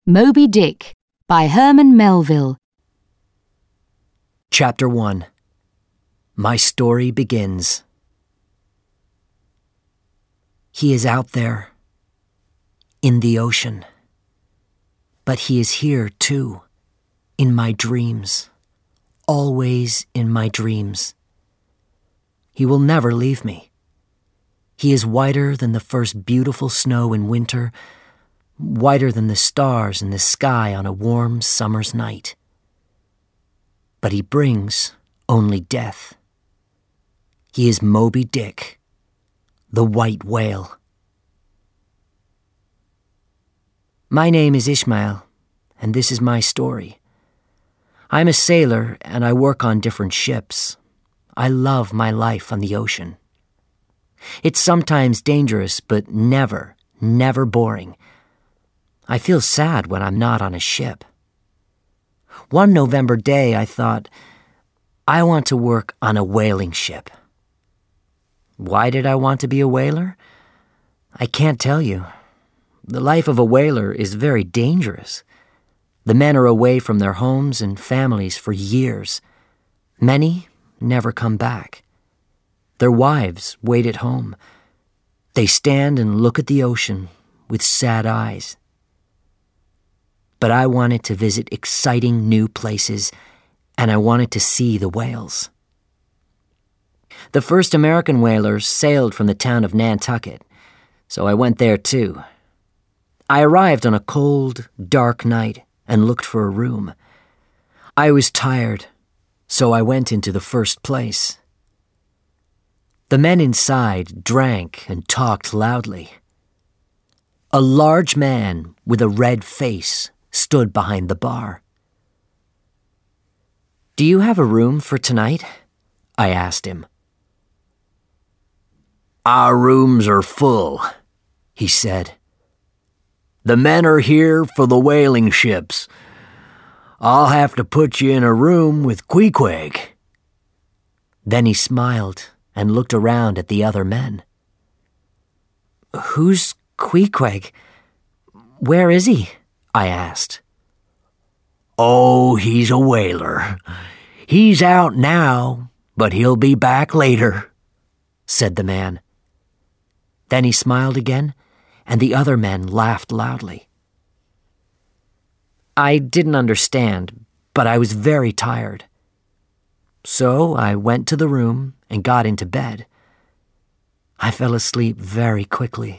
Moby Dick by Herman Melville. Chapter 1. My story begins. He is out there, in the ocean. But he is here, too, in my dreams, always in my dreams. He will never leave me. He is whiter than the first beautiful snow in winter, whiter than the stars in the sky on a warm summer's night. But he brings only death. He is Moby Dick, the white whale. My name is Ishmael, and this is my story. I'm a sailor, and I work on different ships. I love my life on the ocean. It's sometimes dangerous, but never boring. I feel sad when I'm not on a ship. One November day, I thought, I want to work on a whaling ship. Why did I want to be a whaler? I can't tell you. The life of a whaler is very dangerous. The men are away from their homes and families for years. Many never come back. Their wives wait at home. They stand and look at the ocean with sad eyes. But I wanted to visit exciting new places, and I wanted to see the whales. The first American whalers sailed from the town of Nantucket, so I went there too. I arrived on a cold, dark night and looked for a room. I was tired, so I went into the first place. The men inside drank and talked loudly. A large man with a red face stood behind the bar. "Do you have a room for tonight?" I asked him. "Our rooms are full," he said. "The men are here for the whaling ships. I'll have to put you in a room with Queequeg." Then he smiled and looked around at the other men. "Who's Queequeg? Where is he?" I asked. "Oh, he's a whaler. He's out now, but he'll be back later," said the man. Then he smiled again, and the other men laughed loudly. I didn't understand, but I was very tired. So I went to the room and got into bed. I fell asleep very quickly.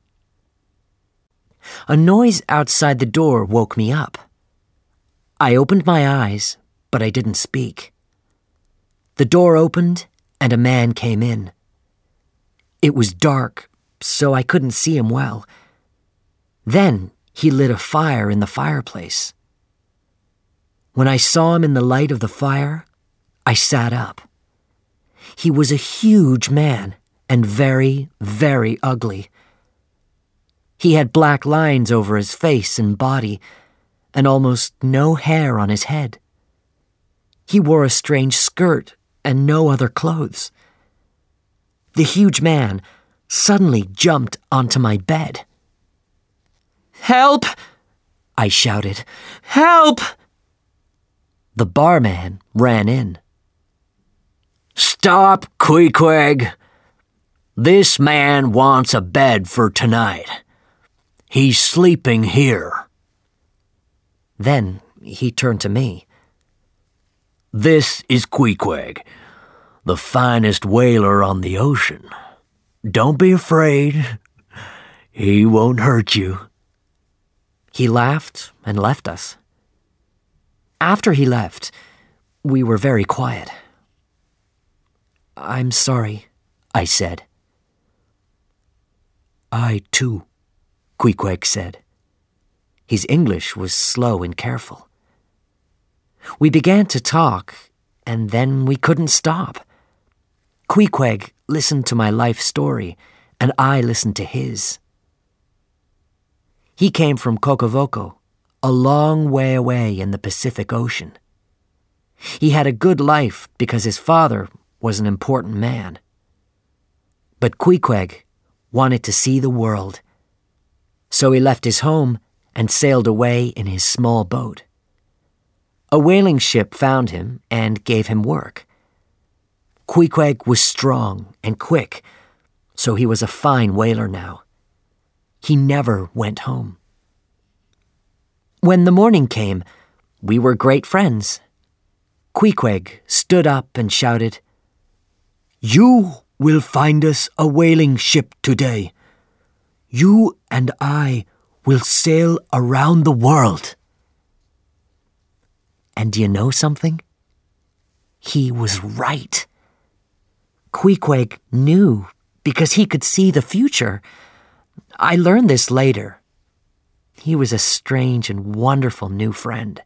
A noise outside the door woke me up. I opened my eyes, but I didn't speak. The door opened, and a man came in. It was dark, so I couldn't see him well. Then he lit a fire in the fireplace. When I saw him in the light of the fire, I sat up. He was a huge man and very, very ugly. He had black lines over his face and body, and almost no hair on his head. He wore a strange skirt and no other clothes. The huge man suddenly jumped onto my bed. "Help!" I shouted. "Help!" The barman ran in. "Stop, Queequeg. This man wants a bed for tonight. He's sleeping here." Then he turned to me. "This is Queequeg, the finest whaler on the ocean. Don't be afraid. He won't hurt you." He laughed and left us. After he left, we were very quiet. "I'm sorry," I said. "I too," Queequeg said. His English was slow and careful. We began to talk, and then we couldn't stop. Queequeg listened to my life story, and I listened to his. He came from Kokovoko, a long way away in the Pacific Ocean. He had a good life because his father was an important man. But Queequeg wanted to see the world, so he left his home and sailed away in his small boat. A whaling ship found him and gave him work. Queequeg was strong and quick, so he was a fine whaler now. He never went home. When the morning came, we were great friends. Queequeg stood up and shouted, "You will find us a whaling ship today. You and I will sail around the world." And do you know something? He was right. Queequeg knew because he could see the future. I learned this later. He was a strange and wonderful new friend.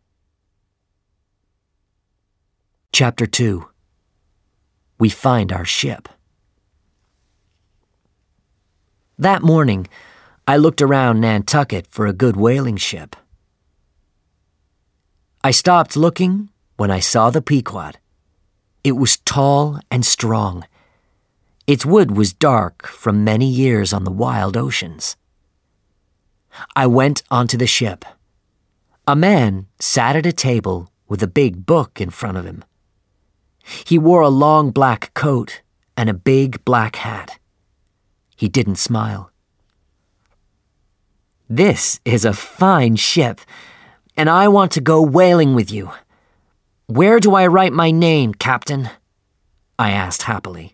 Chapter 2. We find our ship. That morning, I looked around Nantucket for a good whaling ship. I stopped looking when I saw the Pequod. It was tall and strong. Its wood was dark from many years on the wild oceans. I went onto the ship. A man sat at a table with a big book in front of him. He wore a long black coat and a big black hat. He didn't smile. "This is a fine ship, and I want to go whaling with you. Where do I write my name, Captain?" I asked happily.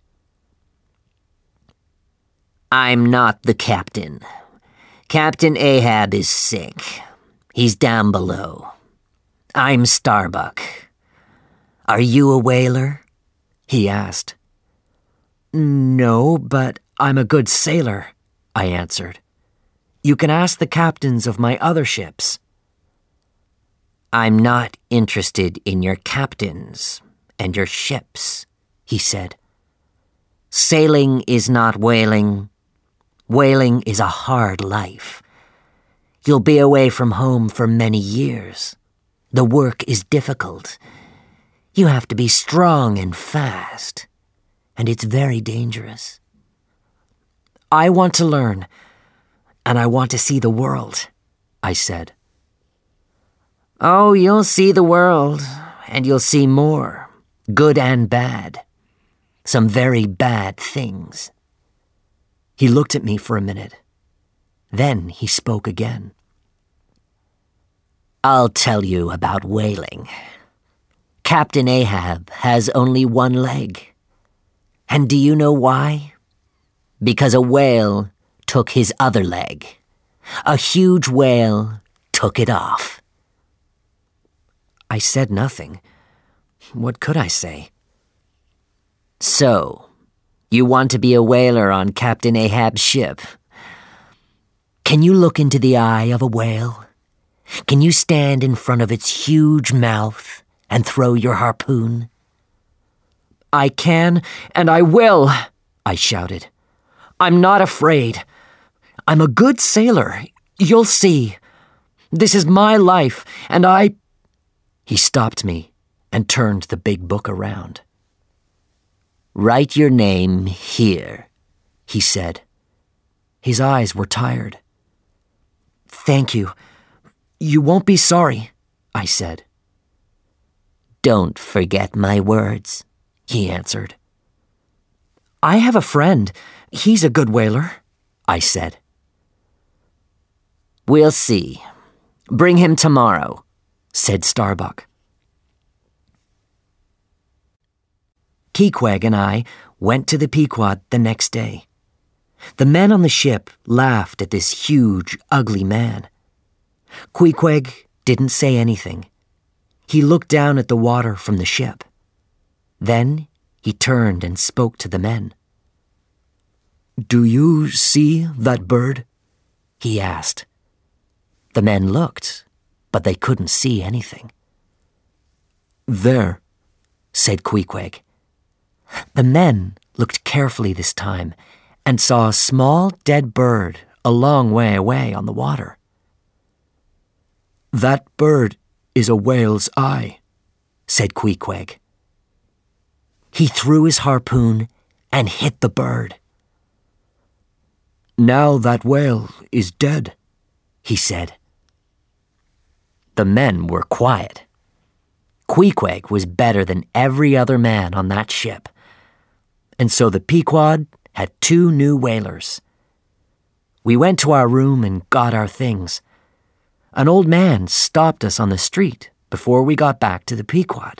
"I'm not the captain. Captain Ahab is sick. He's down below. I'm Starbuck. Are you a whaler?" he asked. "No, but I'm a good sailor," I answered. "You can ask the captains of my other ships." "I'm not interested in your captains and your ships," he said. "Sailing is not whaling. Whaling is a hard life. You'll be away from home for many years. The work is difficult. You have to be strong and fast, and it's very dangerous." "I want to learn, and I want to see the world," I said. "Oh, you'll see the world, and you'll see more, good and bad. Some very bad things." He looked at me for a minute. Then he spoke again. "I'll tell you about whaling. Captain Ahab has only one leg. And do you know why? Because a whale took his other leg. A huge whale took it off." I said nothing. What could I say? "So, you want to be a whaler on Captain Ahab's ship? Can you look into the eye of a whale? Can you stand in front of its huge mouth and throw your harpoon?" "I can, and I will," I shouted. "I'm not afraid. I'm a good sailor. You'll see. This is my life, and I—" He stopped me and turned the big book around. "Write your name here," he said. His eyes were tired. "Thank you. You won't be sorry," I said. "Don't forget my words," he answered. "I have a friend. He's a good whaler," I said. "We'll see. Bring him tomorrow," said Starbuck. Queequeg and I went to the Pequod the next day. The men on the ship laughed at this huge, ugly man. Queequeg didn't say anything. He looked down at the water from the ship. Then he turned and spoke to the men. "Do you see that bird?" he asked. The men looked, but they couldn't see anything. "There," said Queequeg. The men looked carefully this time and saw a small dead bird a long way away on the water. "That bird is a whale's eye," said Queequeg. He threw his harpoon and hit the bird. "Now that whale is dead," he said. The men were quiet. Queequeg was better than every other man on that ship. And so the Pequod had 2 new whalers. We went to our room and got our things. An old man stopped us on the street before we got back to the Pequod.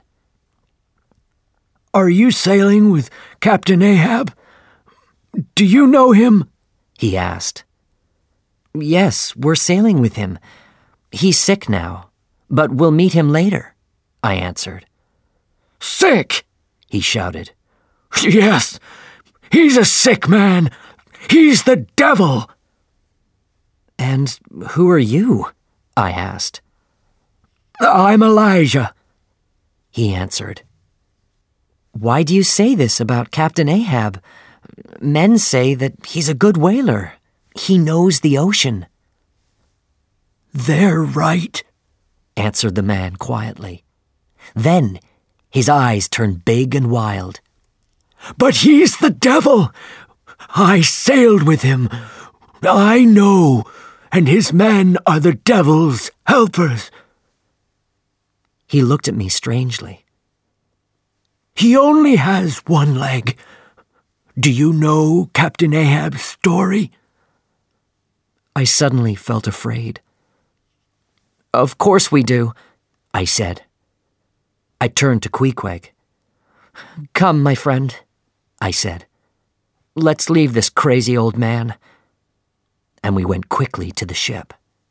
"Are you sailing with Captain Ahab? Do you know him?" he asked. Yes, we're sailing with him. He's sick now, but we'll meet him later, I answered. "Sick?" he shouted. "Yes, he's a sick man. He's the devil." And who are you? I asked. "I'm Elijah," he answered. Why do you say this about Captain Ahab? Men say that he's a good whaler. He knows the ocean. "They're right," answered the man quietly. Then his eyes turned big and wild. "But he's the devil. I sailed with him. I know, and his men are the devil's helpers." He looked at me strangely. "He only has 1 leg. Do you know Captain Ahab's story?" I suddenly felt afraid. Of course we do, I said. I turned to Queequeg. Come, my friend, I said. Let's leave this crazy old man. And we went quickly to the ship.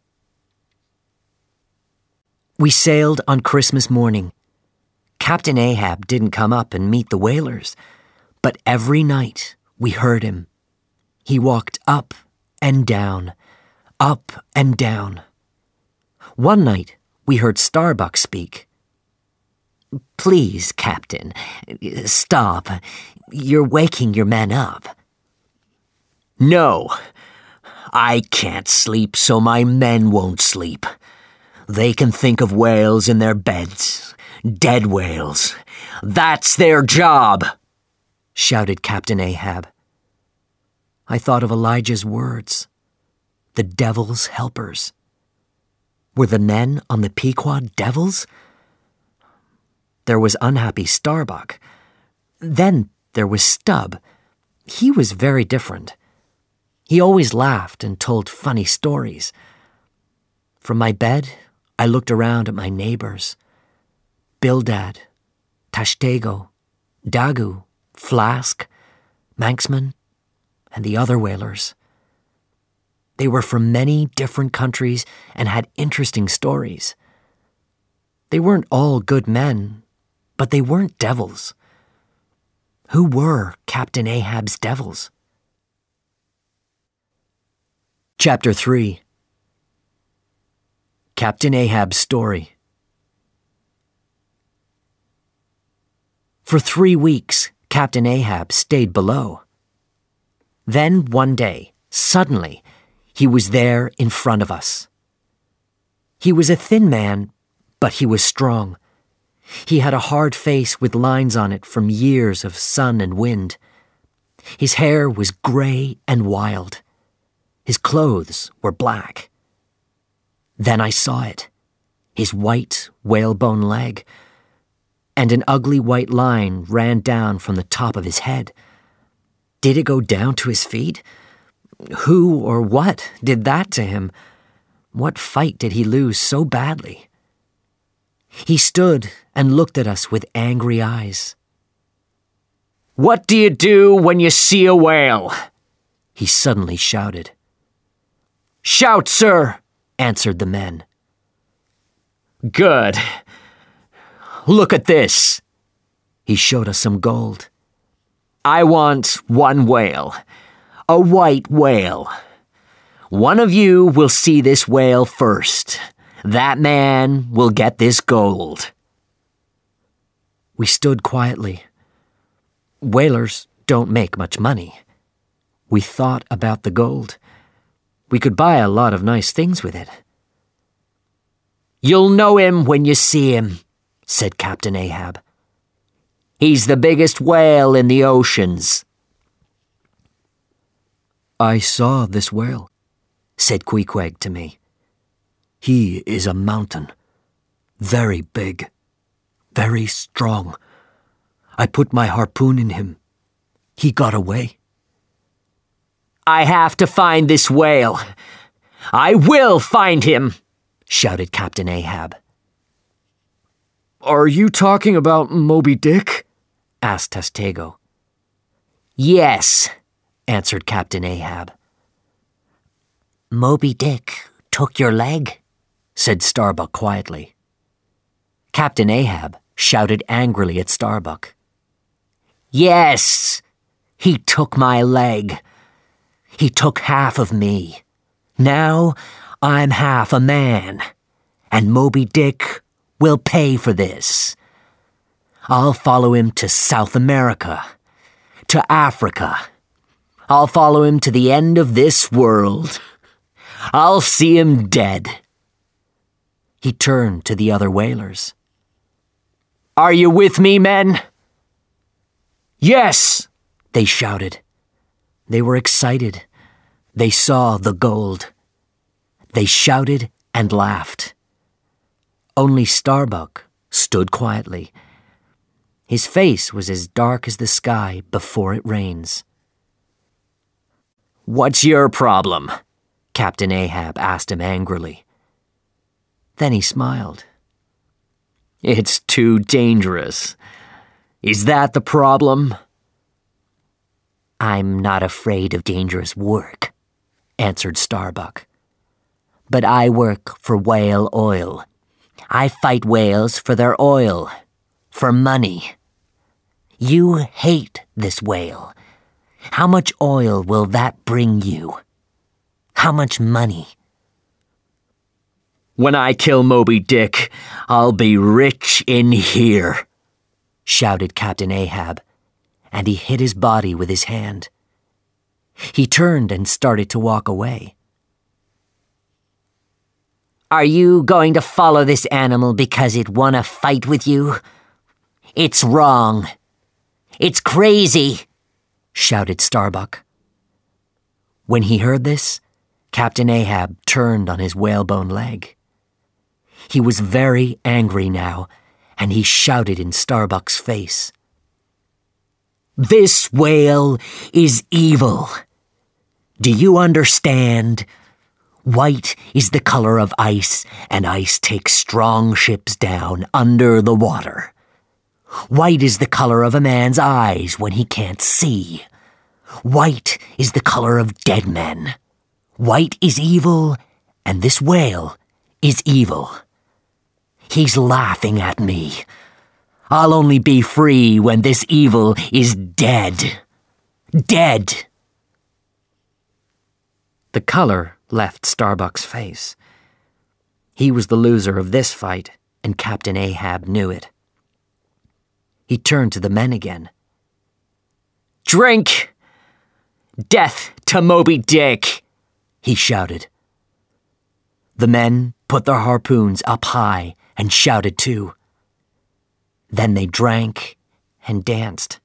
We sailed on Christmas morning. Captain Ahab didn't come up and meet the whalers, but every night we heard him. He walked up and down, up and down. One night we heard Starbuck speak. Please, Captain, stop. You're waking your men up. No, I can't sleep so my men won't sleep. They can think of whales in their beds, dead whales. That's their job, shouted Captain Ahab. I thought of Elijah's words. The devil's helpers. Were the men on the Pequod devils? There was unhappy Starbuck. Then there was Stubb. He was very different. He always laughed and told funny stories. From my bed, I looked around at my neighbors. Bildad, Tashtego, Dagu, Flask, Manxman, and the other whalers. They were from many different countries and had interesting stories. They weren't all good men, but they weren't devils. Who were Captain Ahab's devils? Chapter 3. Captain Ahab's Story. For 3 weeks, Captain Ahab stayed below. Then one day, suddenly, he was there in front of us. He was a thin man, but he was strong. He had a hard face with lines on it from years of sun and wind. His hair was gray and wild. His clothes were black. Then I saw it, his white whalebone leg, and an ugly white line ran down from the top of his head. Did it go down to his feet? Who or what did that to him? What fight did he lose so badly? He stood and looked at us with angry eyes. "What do you do when you see a whale?" he suddenly shouted. "Shout, sir," answered the men. "Good. Look at this." He showed us some gold. "I want 1 whale. A white whale. One of you will see this whale first. That man will get this gold." We stood quietly. Whalers don't make much money. We thought about the gold. We could buy a lot of nice things with it. "You'll know him when you see him," said Captain Ahab. "He's the biggest whale in the oceans." I saw this whale, said Queequeg to me. He is a mountain. Very big. Very strong. I put my harpoon in him. He got away. I have to find this whale. I will find him, shouted Captain Ahab. Are you talking about Moby Dick? Asked Testego. Yes, answered Captain Ahab. Moby Dick took your leg, said Starbuck quietly. Captain Ahab shouted angrily at Starbuck. Yes, he took my leg. He took half of me. Now I'm half a man, and Moby Dick will pay for this. I'll follow him to South America, to Africa. I'll follow him to the end of this world. I'll see him dead. He turned to the other whalers. Are you with me, men? Yes, they shouted. They were excited. They saw the gold. They shouted and laughed. Only Starbuck stood quietly. His face was as dark as the sky before it rains. What's your problem? Captain Ahab asked him angrily. Then he smiled. It's too dangerous. Is that the problem? I'm not afraid of dangerous work, answered Starbuck. But I work for whale oil. I fight whales for their oil, for money. You hate this whale. How much oil will that bring you? How much money? When I kill Moby Dick, I'll be rich in here, shouted Captain Ahab, and he hit his body with his hand. He turned and started to walk away. Are you going to follow this animal because it won a fight with you? It's wrong. It's crazy, shouted Starbuck. When he heard this, Captain Ahab turned on his whalebone leg. He was very angry now, and he shouted in Starbuck's face. This whale is evil. Do you understand? White is the color of ice, and ice takes strong ships down under the water. White is the color of a man's eyes when he can't see. White is the color of dead men. White is evil, and this whale is evil. He's laughing at me. I'll only be free when this evil is dead. Dead. The color left Starbuck's face. He was the loser of this fight, and Captain Ahab knew it. He turned to the men again. Drink! Death to Moby Dick! He shouted. The men put their harpoons up high and shouted too. Then they drank and danced.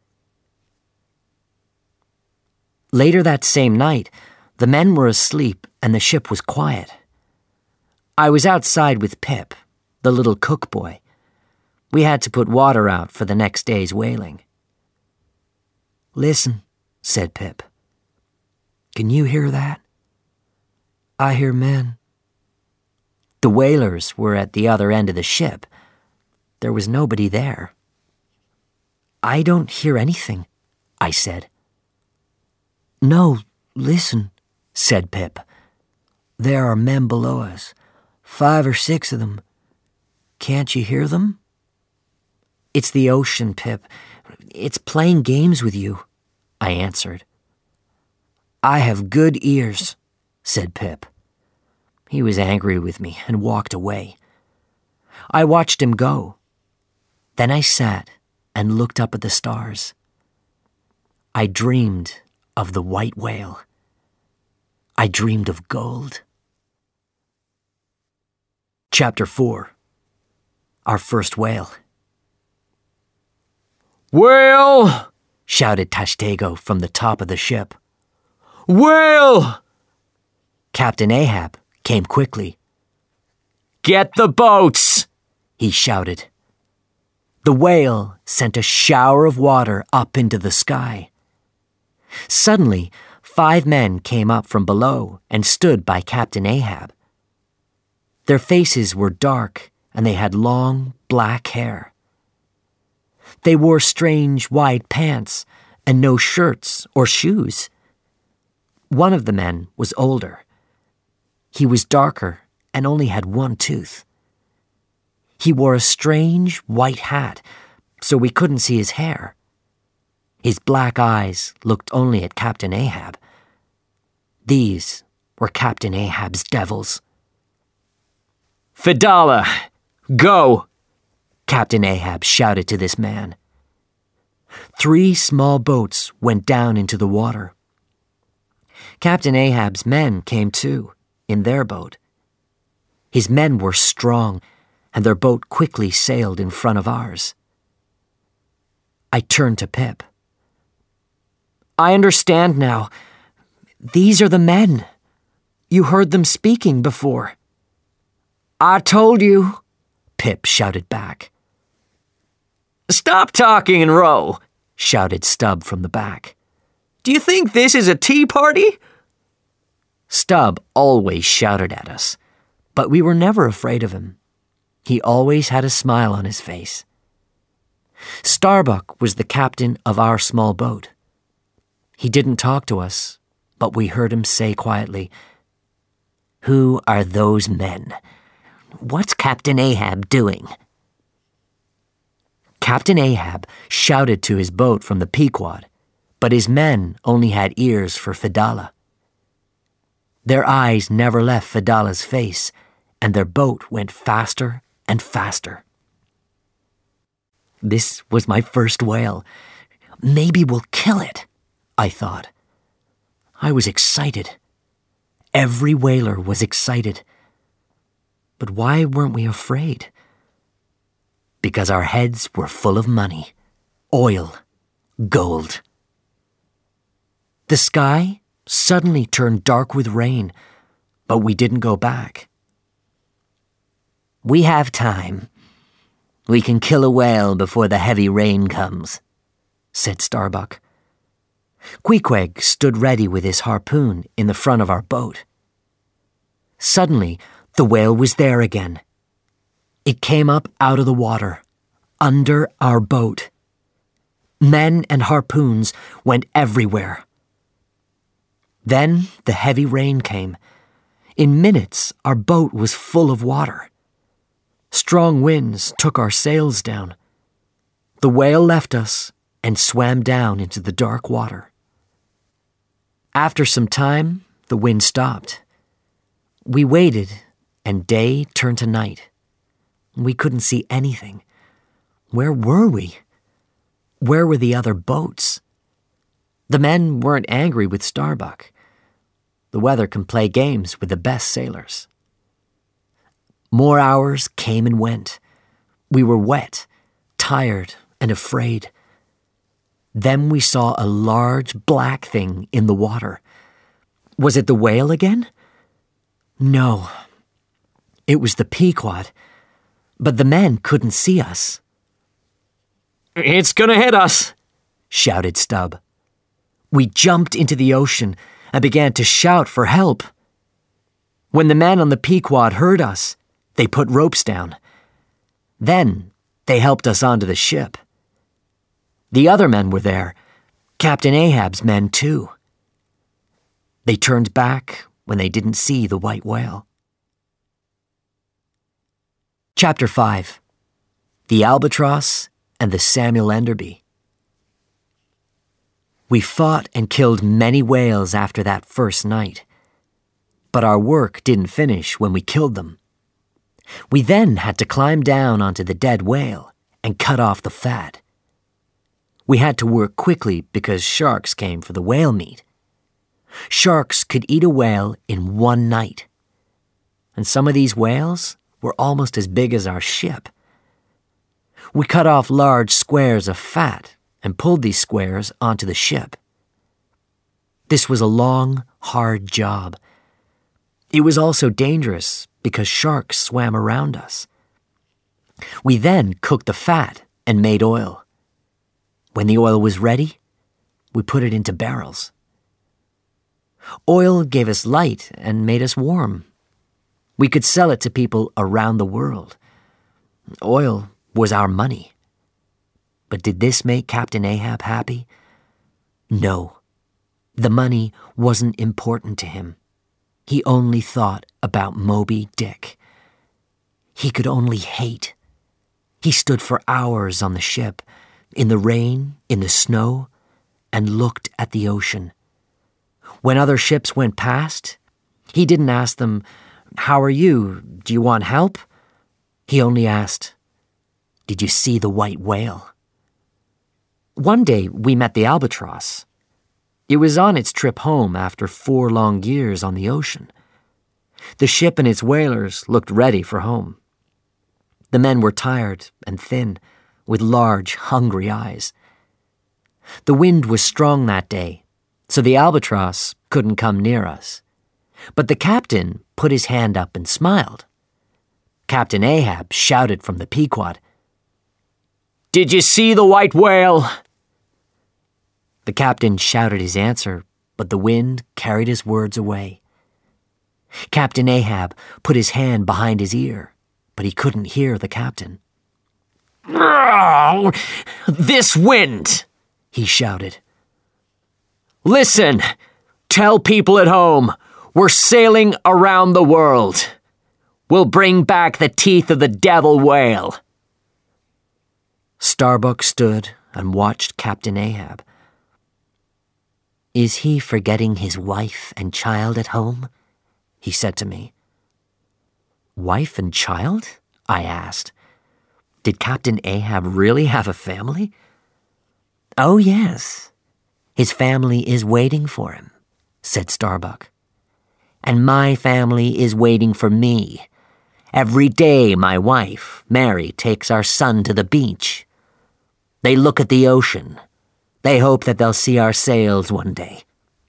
Later that same night, the men were asleep and the ship was quiet. I was outside with Pip, the little cook boy. We had to put water out for the next day's whaling. "Listen," said Pip. "Can you hear that?" "I hear men." The whalers were at the other end of the ship. There was nobody there. "I don't hear anything," I said. "No, listen," said Pip. "There are men below us, 5 or 6 of them. Can't you hear them?" "It's the ocean, Pip. It's playing games with you," I answered. "I have good ears," said Pip. He was angry with me and walked away. I watched him go. Then I sat and looked up at the stars. I dreamed of the white whale. I dreamed of gold. Chapter 4. Our first whale. "Whale!" shouted Tashtego from the top of the ship. "Whale!" Captain Ahab came quickly. "Get the boats!" he shouted. The whale sent a shower of water up into the sky. Suddenly, 5 men came up from below and stood by Captain Ahab. Their faces were dark and they had long, black hair. They wore strange, wide pants and no shirts or shoes. One of the men was older. He was darker and only had 1 tooth. He wore a strange white hat, so we couldn't see his hair. His black eyes looked only at Captain Ahab. These were Captain Ahab's devils. "Fedallah, go!" Captain Ahab shouted to this man. 3 small boats went down into the water. Captain Ahab's men came too, in their boat. His men were strong, and their boat quickly sailed in front of ours. I turned to Pip. "I understand now. These are the men. You heard them speaking before." "I told you," Pip shouted back. "Stop talking and row," shouted Stubb from the back. "Do you think this is a tea party?" Stubb always shouted at us, but we were never afraid of him. He always had a smile on his face. Starbuck was the captain of our small boat. He didn't talk to us, but we heard him say quietly, "Who are those men? What's Captain Ahab doing?" Captain Ahab shouted to his boat from the Pequod, but his men only had ears for Fedallah. Their eyes never left Fedallah's face, and their boat went faster and faster. This was my first whale. Maybe we'll kill it, I thought. I was excited. Every whaler was excited. But why weren't we afraid? Because our heads were full of money, oil, gold. The sky suddenly turned dark with rain, but we didn't go back. "We have time. We can kill a whale before the heavy rain comes," said Starbuck. Queequeg stood ready with his harpoon in the front of our boat. Suddenly, the whale was there again. It came up out of the water, under our boat. Men and harpoons went everywhere. Then the heavy rain came. In minutes, our boat was full of water. Strong winds took our sails down. The whale left us and swam down into the dark water. After some time, the wind stopped. We waited, and day turned to night. We couldn't see anything. Where were we? Where were the other boats? The men weren't angry with Starbuck. The weather can play games with the best sailors. More hours came and went. We were wet, tired, and afraid. Then we saw a large black thing in the water. Was it the whale again? No. It was the Pequod, but the men couldn't see us. "It's gonna hit us," shouted Stubb. We jumped into the ocean and began to shout for help. When the men on the Pequod heard us, they put ropes down. Then they helped us onto the ship. The other men were there, Captain Ahab's men too. They turned back when they didn't see the white whale. Chapter 5. The Albatross and the Samuel Enderby. We fought and killed many whales after that first night, but our work didn't finish when we killed them. We then had to climb down onto the dead whale and cut off the fat. We had to work quickly because sharks came for the whale meat. Sharks could eat a whale in one night, and some of these whales were almost as big as our ship. We cut off large squares of fat and pulled these squares onto the ship. This was a long, hard job. It was also dangerous because sharks swam around us. We then cooked the fat and made oil. When the oil was ready, we put it into barrels. Oil gave us light and made us warm. We could sell it to people around the world. Oil was our money. But did this make Captain Ahab happy? No. The money wasn't important to him. He only thought about Moby Dick. He could only hate. He stood for hours on the ship, in the rain, in the snow, and looked at the ocean. When other ships went past, he didn't ask them, "How are you? Do you want help?" He only asked, "Did you see the white whale?" One day we met the albatross. It was on its trip home after 4 long years on the ocean. The ship and its whalers looked ready for home. The men were tired and thin, with large, hungry eyes. The wind was strong that day, so the albatross couldn't come near us. But the captain put his hand up and smiled. Captain Ahab shouted from the Pequod, "Did you see the white whale?" The captain shouted his answer, but the wind carried his words away. Captain Ahab put his hand behind his ear, but he couldn't hear the captain. "This wind!" he shouted. "Listen, tell people at home, we're sailing around the world. We'll bring back the teeth of the devil whale." Starbuck stood and watched Captain Ahab. "Is he forgetting his wife and child at home?" he said to me. "Wife and child?" I asked. Did Captain Ahab really have a family? "Oh, yes. His family is waiting for him," said Starbuck. "And my family is waiting for me. Every day my wife, Mary, takes our son to the beach. They look at the ocean. They hope that they'll see our sails one day."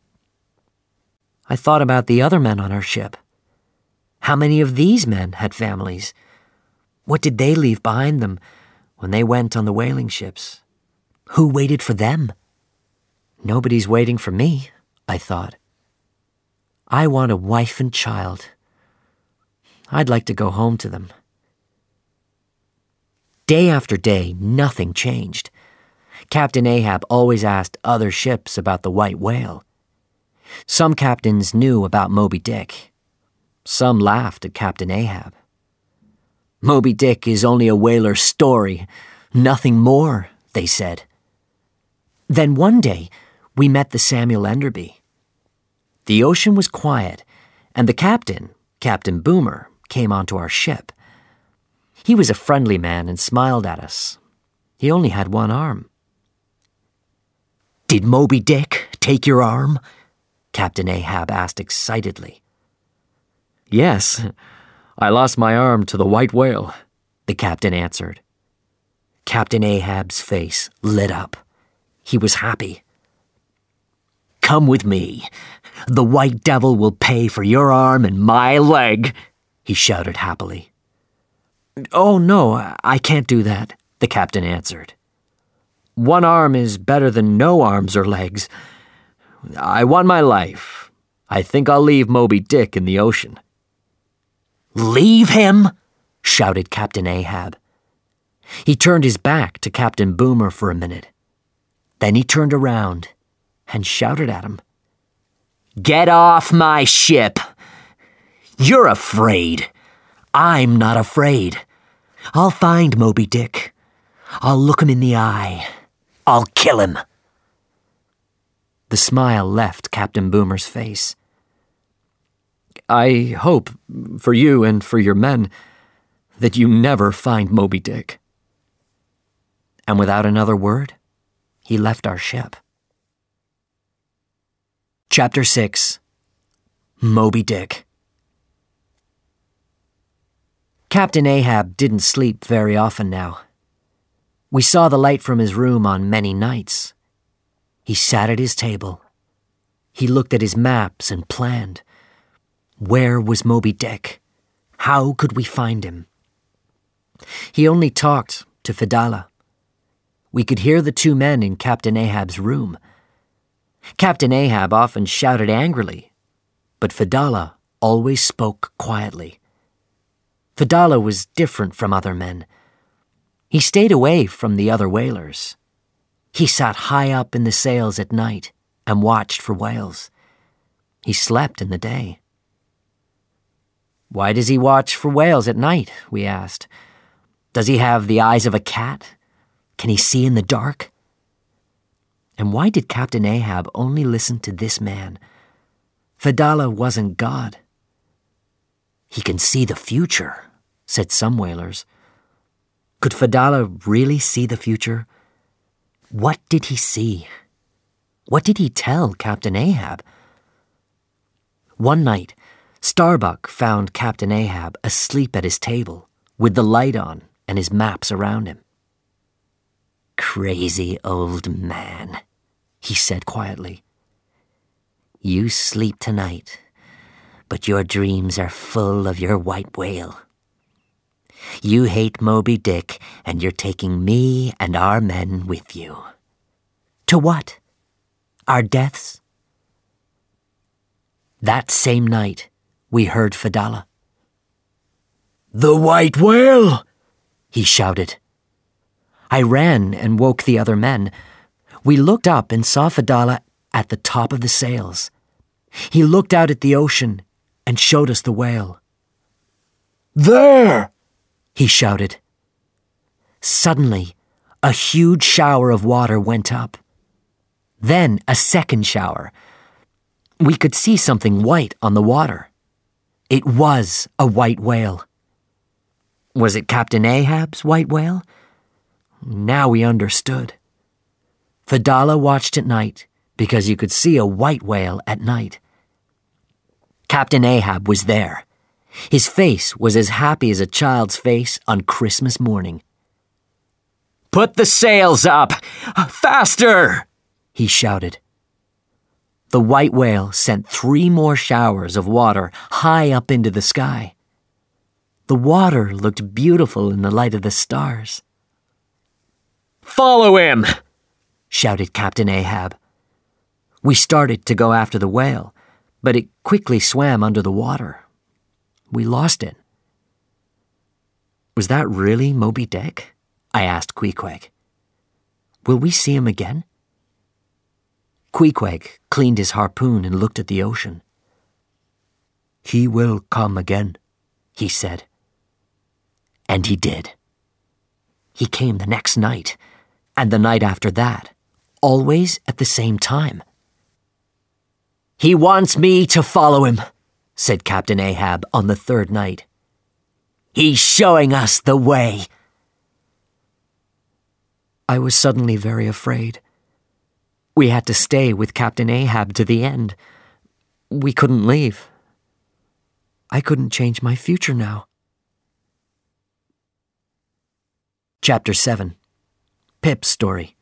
I thought about the other men on our ship. How many of these men had families? What did they leave behind them when they went on the whaling ships? Who waited for them? Nobody's waiting for me, I thought. I want a wife and child. I'd like to go home to them. Day after day, nothing changed. Captain Ahab always asked other ships about the white whale. Some captains knew about Moby Dick. Some laughed at Captain Ahab. "Moby Dick is only a whaler's story, nothing more," they said. Then one day, we met the Samuel Enderby. The ocean was quiet, and the captain, Captain Boomer, came onto our ship. He was a friendly man and smiled at us. He only had one arm. "Did Moby Dick take your arm?" Captain Ahab asked excitedly. "Yes, I lost my arm to the white whale," the captain answered. Captain Ahab's face lit up. He was happy. "Come with me. The white devil will pay for your arm and my leg," he shouted happily. "Oh, no, I can't do that," the captain answered. "One arm is better than no arms or legs. I want my life. I think I'll leave Moby Dick in the ocean." "Leave him?" shouted Captain Ahab. He turned his back to Captain Boomer for a minute. Then he turned around and shouted at him. "Get off my ship! You're afraid. I'm not afraid. I'll find Moby Dick. I'll look him in the eye. I'll kill him." The smile left Captain Boomer's face. "I hope, for you and for your men, that you never find Moby Dick." And without another word, he left our ship. Chapter 6. Moby Dick. Captain Ahab didn't sleep very often now. We saw the light from his room on many nights. He sat at his table. He looked at his maps and planned. Where was Moby Dick? How could we find him? He only talked to Fedallah. We could hear the two men in Captain Ahab's room. Captain Ahab often shouted angrily, but Fedallah always spoke quietly. Fedallah was different from other men. He stayed away from the other whalers. He sat high up in the sails at night and watched for whales. He slept in the day. Why does he watch for whales at night? We asked. Does he have the eyes of a cat? Can he see in the dark? And why did Captain Ahab only listen to this man? Fedallah wasn't God. He can see the future, said some whalers. Could Fedallah really see the future? What did he see? What did he tell Captain Ahab? One night, Starbuck found Captain Ahab asleep at his table, with the light on and his maps around him. "Crazy old man," he said quietly. "You sleep tonight, but your dreams are full of your white whale. You hate Moby Dick, and you're taking me and our men with you. To what? Our deaths?" That same night, we heard Fedallah. "The white whale!" he shouted. I ran and woke the other men. We looked up and saw Fedallah at the top of the sails. He looked out at the ocean and showed us the whale. "There!" he shouted. Suddenly, a huge shower of water went up. Then a second shower. We could see something white on the water. It was a white whale. Was it Captain Ahab's white whale? Now we understood. Fedallah watched at night because you could see a white whale at night. Captain Ahab was there. His face was as happy as a child's face on Christmas morning. "Put the sails up! Faster!" he shouted. The white whale sent 3 more showers of water high up into the sky. The water looked beautiful in the light of the stars. "Follow him!" shouted Captain Ahab. We started to go after the whale, but it quickly swam under the water. We lost it. Was that really Moby Dick? I asked Queequeg. Will we see him again? Queequeg cleaned his harpoon and looked at the ocean. "He will come again," he said. And he did. He came the next night, and the night after that, always at the same time. "He wants me to follow him," said Captain Ahab on the 3rd night. "He's showing us the way." I was suddenly very afraid. We had to stay with Captain Ahab to the end. We couldn't leave. I couldn't change my future now. Chapter 7. Pip's Story.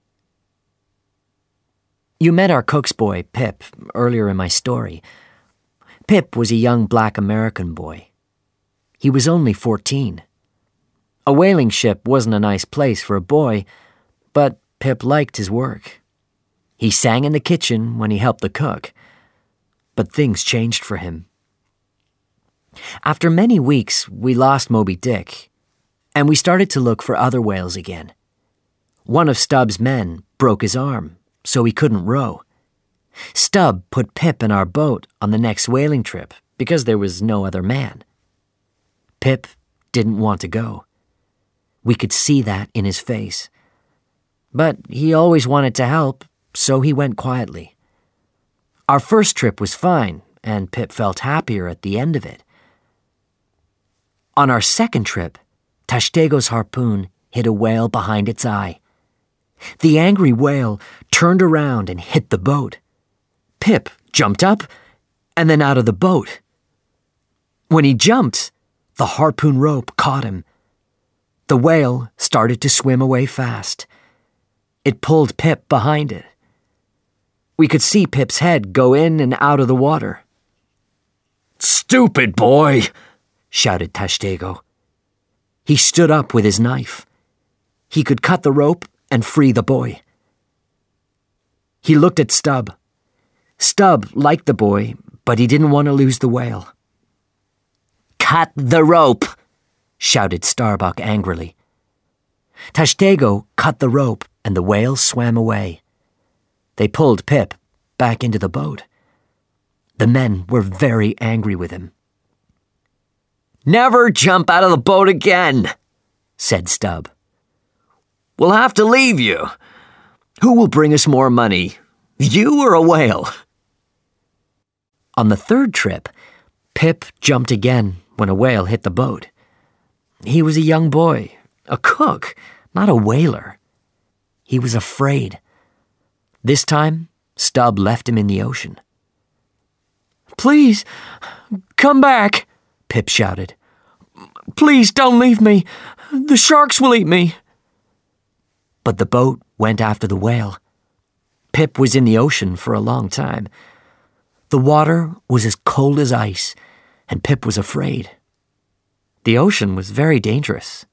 You met our cook's boy, Pip, earlier in my story. Pip was a young black American boy. He was only 14. A whaling ship wasn't a nice place for a boy, but Pip liked his work. He sang in the kitchen when he helped the cook, but things changed for him. After many weeks, we lost Moby Dick, and we started to look for other whales again. One of Stubb's men broke his arm, so he couldn't row. Stubb put Pip in our boat on the next whaling trip because there was no other man. Pip didn't want to go. We could see that in his face. But he always wanted to help, so he went quietly. Our first trip was fine, and Pip felt happier at the end of it. On our second trip, Tashtego's harpoon hit a whale behind its eye. The angry whale turned around and hit the boat. Pip jumped up and then out of the boat. When he jumped, the harpoon rope caught him. The whale started to swim away fast. It pulled Pip behind it. We could see Pip's head go in and out of the water. Stupid boy, shouted Tashtego. He stood up with his knife. He could cut the rope and free the boy. He looked at Stubb. Stubb liked the boy, but he didn't want to lose the whale. Cut the rope, shouted Starbuck angrily. Tashtego cut the rope and the whale swam away. They pulled Pip back into the boat. The men were very angry with him. Never jump out of the boat again, said Stubb. We'll have to leave you. Who will bring us more money, you or a whale? On the third trip, Pip jumped again when a whale hit the boat. He was a young boy, a cook, not a whaler. He was afraid. This time, Stubb left him in the ocean. "Please, come back," Pip shouted. "Please don't leave me. The sharks will eat me." But the boat went after the whale. Pip was in the ocean for a long time. The water was as cold as ice, and Pip was afraid. The ocean was very dangerous.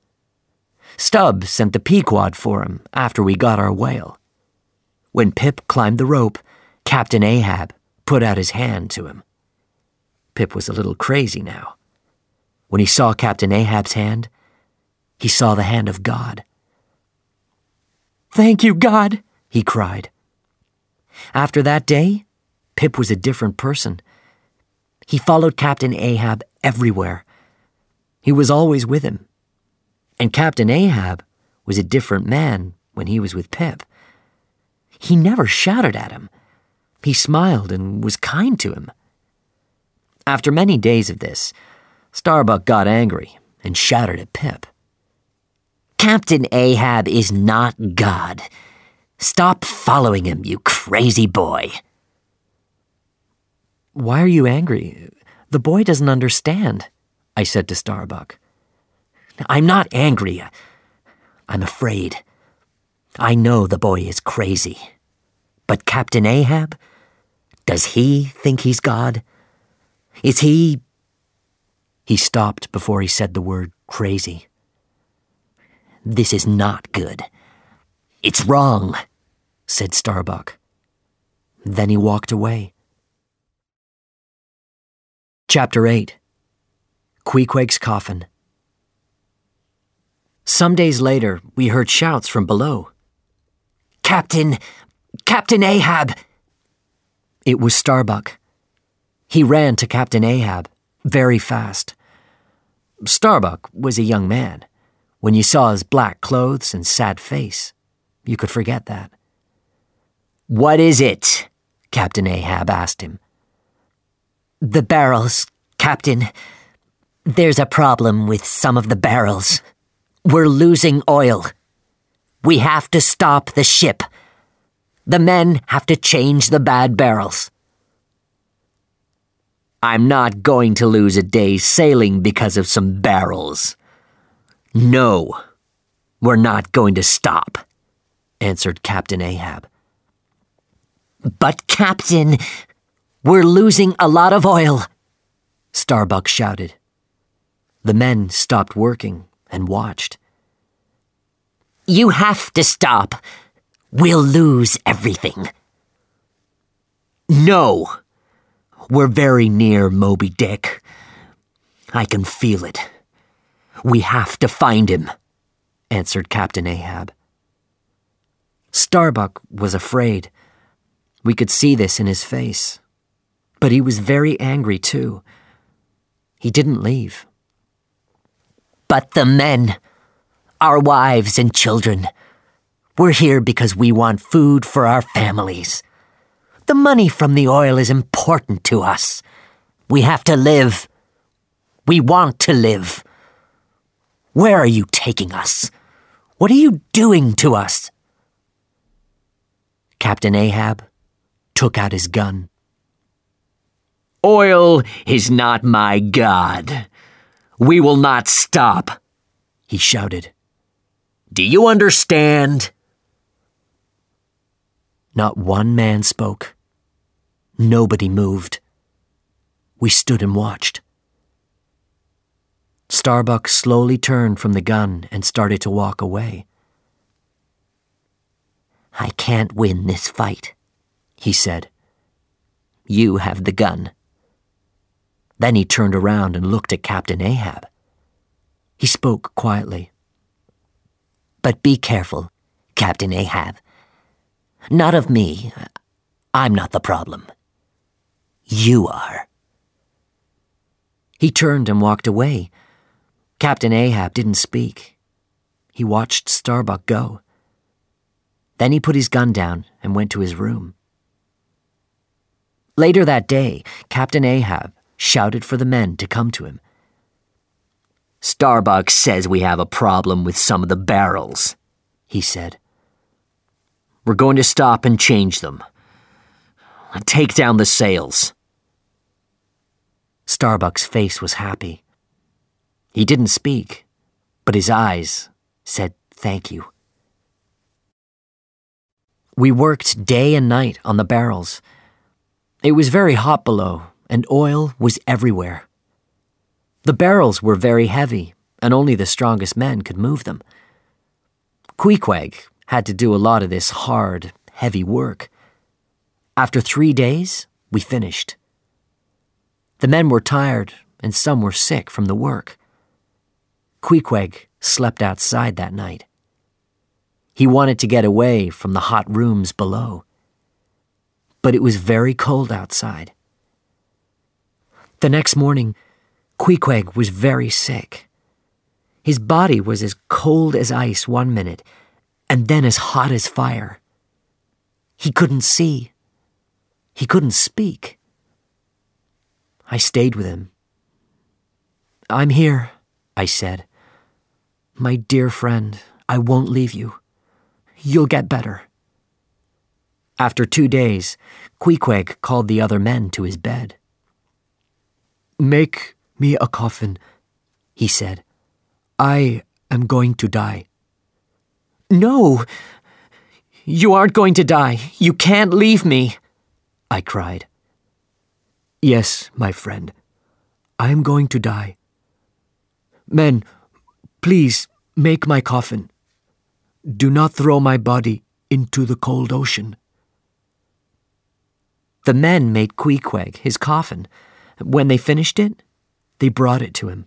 Stubb sent the Pequod for him after we got our whale. When Pip climbed the rope, Captain Ahab put out his hand to him. Pip was a little crazy now. When he saw Captain Ahab's hand, he saw the hand of God. "Thank you, God," he cried. After that day, Pip was a different person. He followed Captain Ahab everywhere. He was always with him. And Captain Ahab was a different man when he was with Pip. He never shouted at him. He smiled and was kind to him. After many days of this, Starbuck got angry and shouted at Pip. Captain Ahab is not God. Stop following him, you crazy boy. "Why are you angry? The boy doesn't understand," I said to Starbuck. I'm not angry. I'm afraid. I know the boy is crazy. But Captain Ahab, does he think he's God? Is he... He stopped before he said the word crazy. This is not good. It's wrong, said Starbuck. Then he walked away. Chapter 8. Queequeg's Coffin. Some days later, we heard shouts from below. Captain Ahab! It was Starbuck. He ran to Captain Ahab, very fast. Starbuck was a young man. When you saw his black clothes and sad face, you could forget that. What is it? Captain Ahab asked him. The barrels, Captain. There's a problem with some of the barrels. We're losing oil. We have to stop the ship. The men have to change the bad barrels. I'm not going to lose a day's sailing because of some barrels. No, we're not going to stop, answered Captain Ahab. But, Captain, we're losing a lot of oil, Starbuck shouted. The men stopped working and watched. You have to stop. We'll lose everything. No, we're very near Moby Dick. I can feel it. We have to find him, answered Captain Ahab. Starbuck was afraid. We could see this in his face. But he was very angry, too. He didn't leave. But the men, our wives and children, we're here because we want food for our families. The money from the oil is important to us. We have to live. We want to live. Where are you taking us? What are you doing to us? Captain Ahab took out his gun. Oil is not my God. We will not stop, he shouted. Do you understand? Not one man spoke. Nobody moved. We stood and watched. Starbuck slowly turned from the gun and started to walk away. "I can't win this fight," he said. "You have the gun." Then he turned around and looked at Captain Ahab. He spoke quietly. "But be careful, Captain Ahab. Not of me. I'm not the problem. You are." He turned and walked away. Captain Ahab didn't speak. He watched Starbuck go. Then he put his gun down and went to his room. Later that day, Captain Ahab shouted for the men to come to him. "Starbuck says we have a problem with some of the barrels," he said. "We're going to stop and change them. Take down the sails." Starbuck's face was happy. He didn't speak, but his eyes said thank you. We worked day and night on the barrels. It was very hot below, and oil was everywhere. The barrels were very heavy, and only the strongest men could move them. Queequeg had to do a lot of this hard, heavy work. After 3 days, we finished. The men were tired, and some were sick from the work. Queequeg slept outside that night. He wanted to get away from the hot rooms below. But it was very cold outside. The next morning, Queequeg was very sick. His body was as cold as ice one minute, and then as hot as fire. He couldn't see. He couldn't speak. I stayed with him. "I'm here," I said. "My dear friend, I won't leave you. You'll get better." After 2 days, Queequeg called the other men to his bed. "Make me a coffin," he said. "I am going to die." "No! You aren't going to die. You can't leave me," I cried. "Yes, my friend. I am going to die. Men, please make my coffin. Do not throw my body into the cold ocean." The men made Queequeg his coffin. When they finished it, they brought it to him.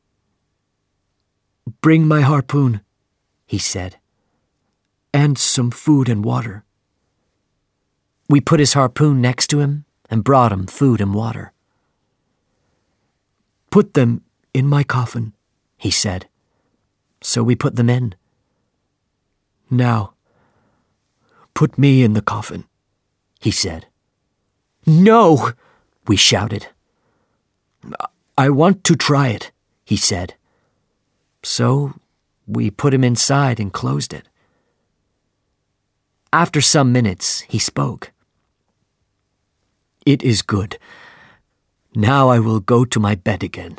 "Bring my harpoon," he said, "and some food and water." We put his harpoon next to him and brought him food and water. "Put them in my coffin," he said. So we put them in. "Now, put me in the coffin," he said. "No!" we shouted. "I want to try it," he said. So we put him inside and closed it. After some minutes, he spoke. "It is good. Now I will go to my bed again."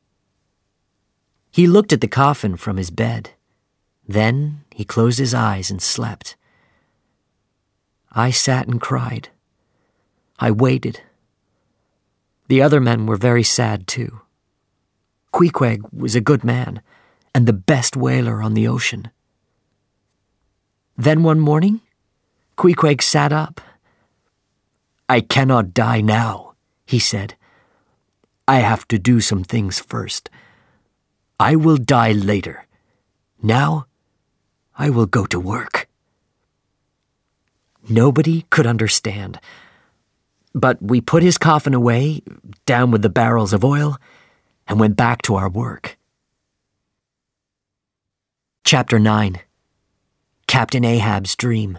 He looked at the coffin from his bed. Then he closed his eyes and slept. I sat and cried. I waited. The other men were very sad too. Queequeg was a good man and the best whaler on the ocean. Then one morning, Queequeg sat up. "I cannot die now," he said. "I have to do some things first. I will die later. Now, I will go to work." Nobody could understand. But we put his coffin away, down with the barrels of oil, and went back to our work. Chapter 9. Captain Ahab's Dream.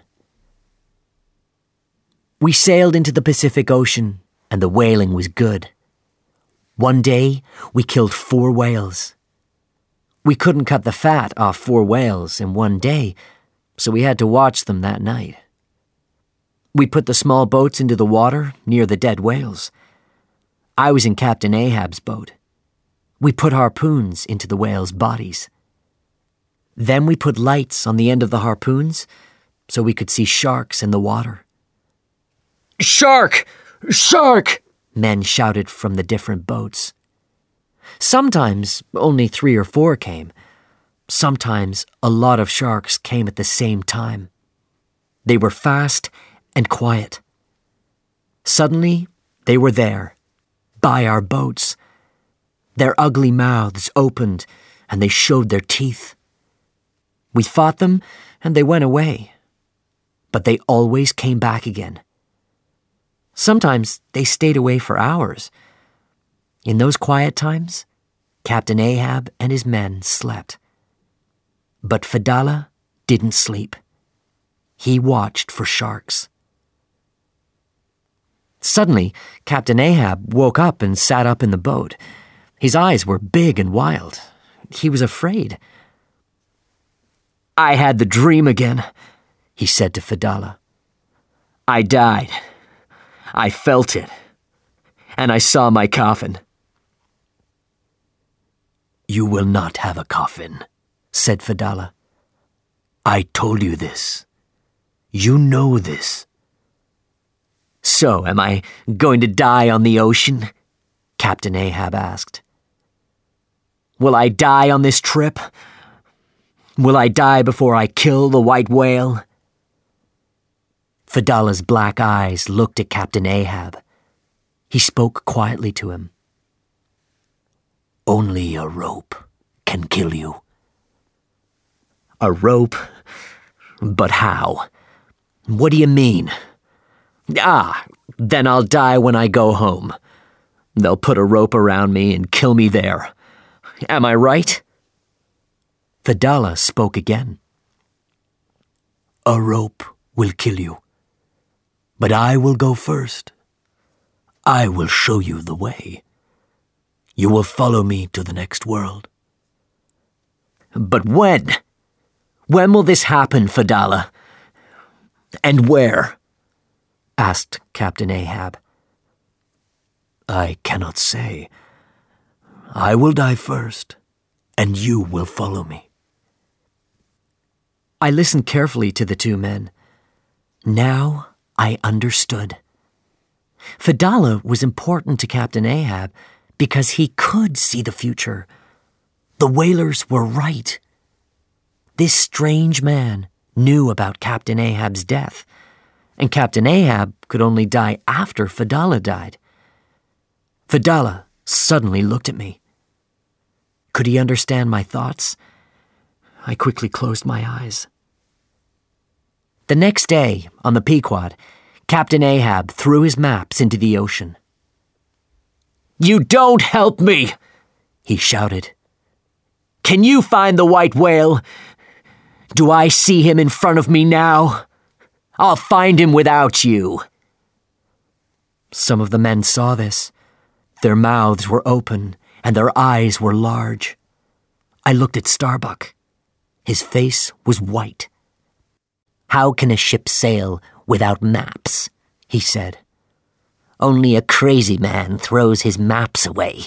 We sailed into the Pacific Ocean, and the whaling was good. One day, we killed 4 whales. We couldn't cut the fat off 4 whales in one day, so we had to watch them that night. We put the small boats into the water near the dead whales. I was in Captain Ahab's boat. We put harpoons into the whales' bodies. Then we put lights on the end of the harpoons so we could see sharks in the water. "Shark! Shark!" men shouted from the different boats. Sometimes only 3 or 4 came. Sometimes a lot of sharks came at the same time. They were fast and quiet. Suddenly, they were there, by our boats. Their ugly mouths opened, and they showed their teeth. We fought them, and they went away. But they always came back again. Sometimes they stayed away for hours. In those quiet times, Captain Ahab and his men slept. But Fedallah didn't sleep. He watched for sharks. Suddenly, Captain Ahab woke up and sat up in the boat. His eyes were big and wild. He was afraid. "I had the dream again," he said to Fedallah. "I died. I felt it. And I saw my coffin." "You will not have a coffin," said Fedallah. "I told you this. You know this." "So, am I going to die on the ocean?" Captain Ahab asked. "Will I die on this trip? Will I die before I kill the white whale?" Fedallah's black eyes looked at Captain Ahab. He spoke quietly to him. "Only a rope can kill you." "A rope? But how? What do you mean?" Then I'll die when I go home. They'll put a rope around me and kill me there. Am I right?" Fedallah spoke again. "A rope will kill you. But I will go first. I will show you the way. You will follow me to the next world." "But when? When will this happen, Fedallah? And where?" asked Captain Ahab. "I cannot say. I will die first, and you will follow me." I listened carefully to the 2 men. Now I understood. Fedallah was important to Captain Ahab because he could see the future. The whalers were right. This strange man knew about Captain Ahab's death, and Captain Ahab could only die after Fedallah died. Fedallah suddenly looked at me. Could he understand my thoughts? I quickly closed my eyes. The next day, on the Pequod, Captain Ahab threw his maps into the ocean. "You don't help me!" he shouted. "Can you find the white whale? Do I see him in front of me now? I'll find him without you." Some of the men saw this. Their mouths were open and their eyes were large. I looked at Starbuck. His face was white. "How can a ship sail without maps?" he said. "Only a crazy man throws his maps away."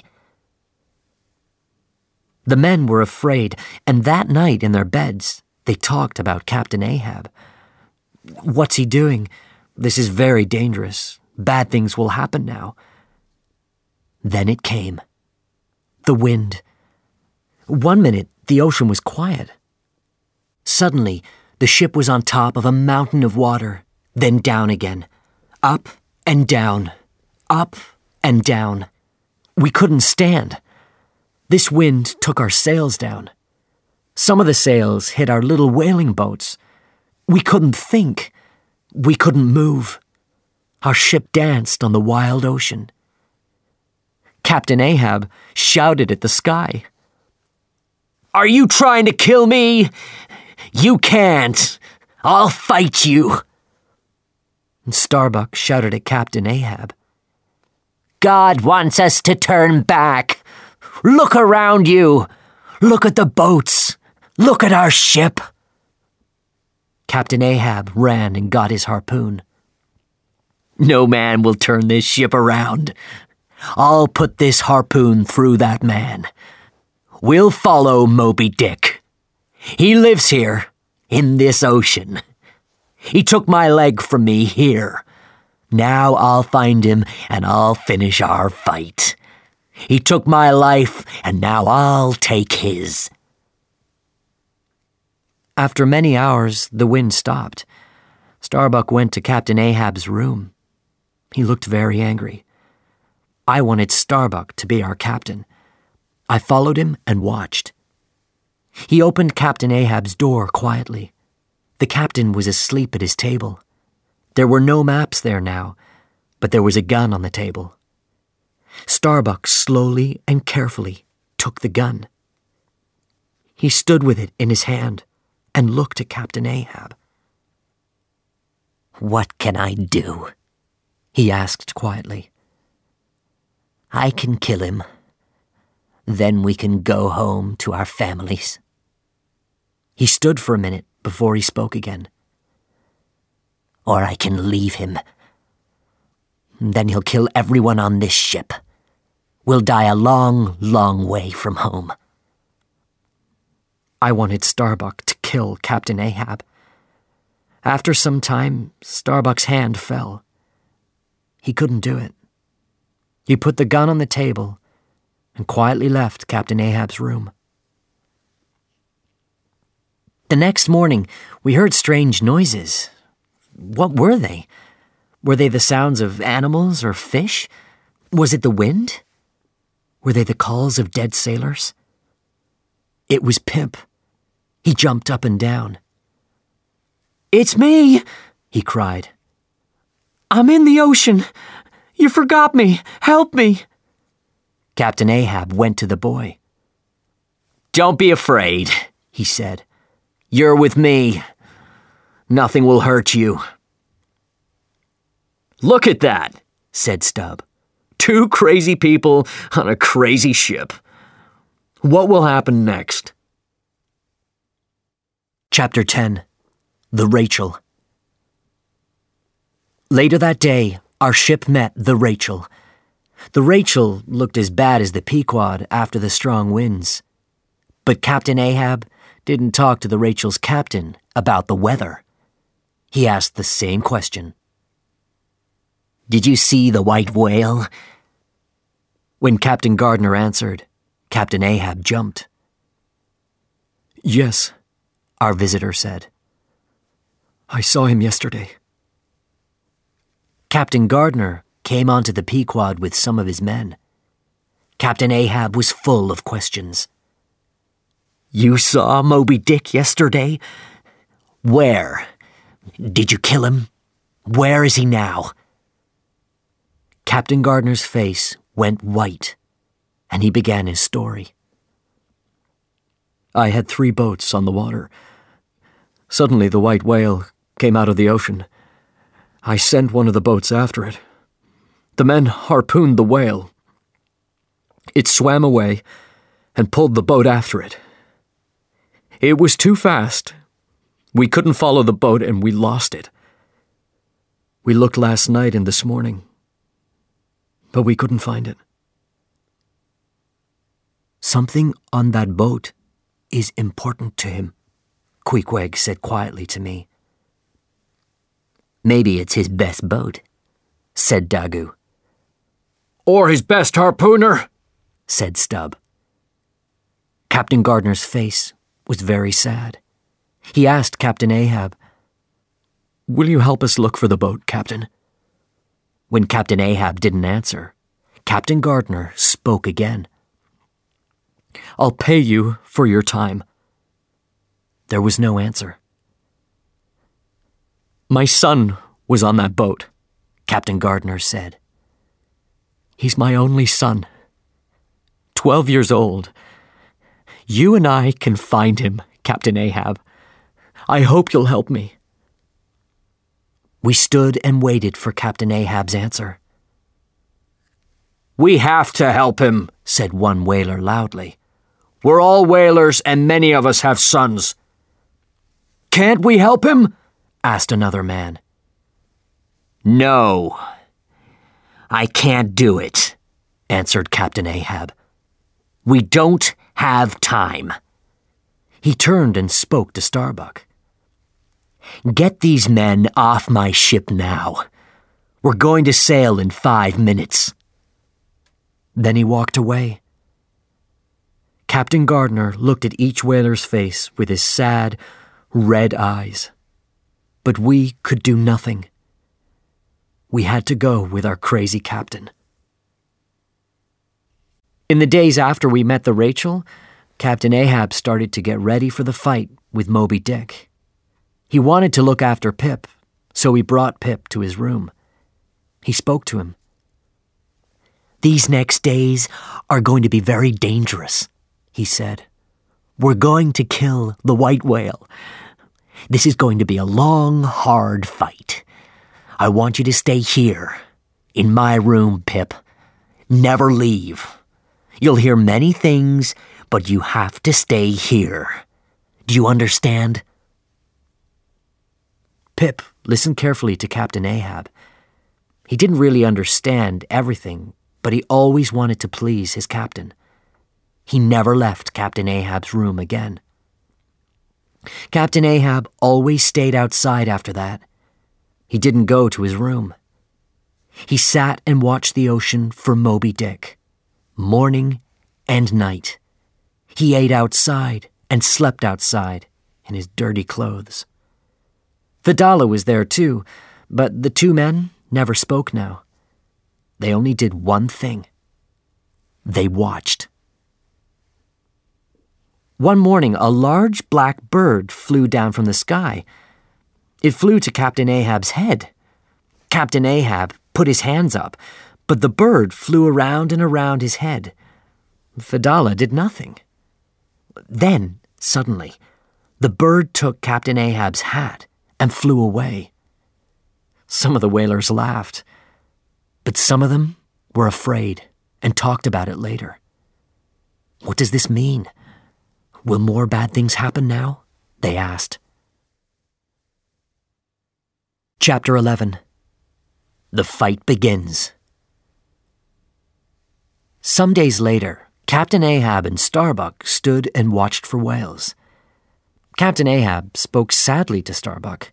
The men were afraid, and that night in their beds, they talked about Captain Ahab. "What's he doing? This is very dangerous. Bad things will happen now." Then it came. The wind. 1 minute, the ocean was quiet. Suddenly, the ship was on top of a mountain of water, then down again. Up and down. Up and down. We couldn't stand. This wind took our sails down. Some of the sails hit our little whaling boats. We couldn't think. We couldn't move. Our ship danced on the wild ocean. Captain Ahab shouted at the sky. "Are you trying to kill me? You can't. I'll fight you." And Starbuck shouted at Captain Ahab. "God wants us to turn back. Look around you. Look at the boats. Look at our ship." Captain Ahab ran and got his harpoon. "No man will turn this ship around. I'll put this harpoon through that man. We'll follow Moby Dick. He lives here, in this ocean. He took my leg from me here. Now I'll find him and I'll finish our fight. He took my life and now I'll take his." After many hours, the wind stopped. Starbuck went to Captain Ahab's room. He looked very angry. I wanted Starbuck to be our captain. I followed him and watched. He opened Captain Ahab's door quietly. The captain was asleep at his table. There were no maps there now, but there was a gun on the table. Starbuck slowly and carefully took the gun. He stood with it in his hand and looked at Captain Ahab. "What can I do?" he asked quietly. "I can kill him. Then we can go home to our families." He stood for a minute before he spoke again. "Or I can leave him. Then he'll kill everyone on this ship. We'll die a long, long way from home." I wanted Starbuck to kill Captain Ahab. After some time, Starbuck's hand fell. He couldn't do it. He put the gun on the table and quietly left Captain Ahab's room. The next morning, we heard strange noises. What were they? Were they the sounds of animals or fish? Was it the wind? Were they the calls of dead sailors? It was Pimp. He jumped up and down. "It's me!" he cried. "I'm in the ocean. You forgot me. Help me." Captain Ahab went to the boy. "Don't be afraid," he said. "You're with me. Nothing will hurt you." "Look at that," said Stubb. "Two crazy people on a crazy ship. What will happen next?" Chapter 10. The Rachel. Later that day, our ship met the Rachel. The Rachel looked as bad as the Pequod after the strong winds. But Captain Ahab didn't talk to the Rachel's captain about the weather. He asked the same question. "Did you see the white whale?" When Captain Gardner answered, Captain Ahab jumped. "Yes," our visitor said. "I saw him yesterday." Captain Gardner came onto the Pequod with some of his men. Captain Ahab was full of questions. "You saw Moby Dick yesterday? Where? Did you kill him? Where is he now?" Captain Gardner's face went white, and he began his story. "I had 3 boats on the water. Suddenly the white whale came out of the ocean. I sent one of the boats after it. The men harpooned the whale. It swam away and pulled the boat after it. It was too fast. We couldn't follow the boat and we lost it. We looked last night and this morning, but we couldn't find it." "Something on that boat is important to him," Queequeg said quietly to me. "Maybe it's his best boat," said Daggoo. "Or his best harpooner," said Stubb. Captain Gardner's face was very sad. He asked Captain Ahab, "Will you help us look for the boat, Captain?" When Captain Ahab didn't answer, Captain Gardner spoke again. "I'll pay you for your time." There was no answer. "My son was on that boat," Captain Gardner said. "He's my only son. 12 years old. You and I can find him, Captain Ahab. I hope you'll help me." We stood and waited for Captain Ahab's answer. "We have to help him," said one whaler loudly. "We're all whalers and many of us have sons." "Can't we help him?" asked another man. "No, I can't do it," answered Captain Ahab. "We don't have time." He turned and spoke to Starbuck. "Get these men off my ship now. We're going to sail in 5 minutes." Then he walked away. Captain Gardner looked at each whaler's face with his sad, red eyes. But we could do nothing. We had to go with our crazy captain. In the days after we met the Rachel, Captain Ahab started to get ready for the fight with Moby Dick. He wanted to look after Pip, so he brought Pip to his room. He spoke to him. "These next days are going to be very dangerous," he said. "We're going to kill the white whale. This is going to be a long, hard fight. I want you to stay here, in my room, Pip. Never leave. You'll hear many things, but you have to stay here. Do you understand?" Pip listened carefully to Captain Ahab. He didn't really understand everything, but he always wanted to please his captain. He never left Captain Ahab's room again. Captain Ahab always stayed outside after that. He didn't go to his room. He sat and watched the ocean for Moby Dick, morning and night. He ate outside and slept outside in his dirty clothes. Fedallah was there too, but the two men never spoke now. They only did one thing. They watched. One morning, a large black bird flew down from the sky. It flew to Captain Ahab's head. Captain Ahab put his hands up, but the bird flew around and around his head. Fedallah did nothing. Then, suddenly, the bird took Captain Ahab's hat and flew away. Some of the whalers laughed, but some of them were afraid and talked about it later. "What does this mean? Will more bad things happen now?" they asked. Chapter 11. The Fight Begins. Some days later, Captain Ahab and Starbuck stood and watched for whales. Captain Ahab spoke sadly to Starbuck.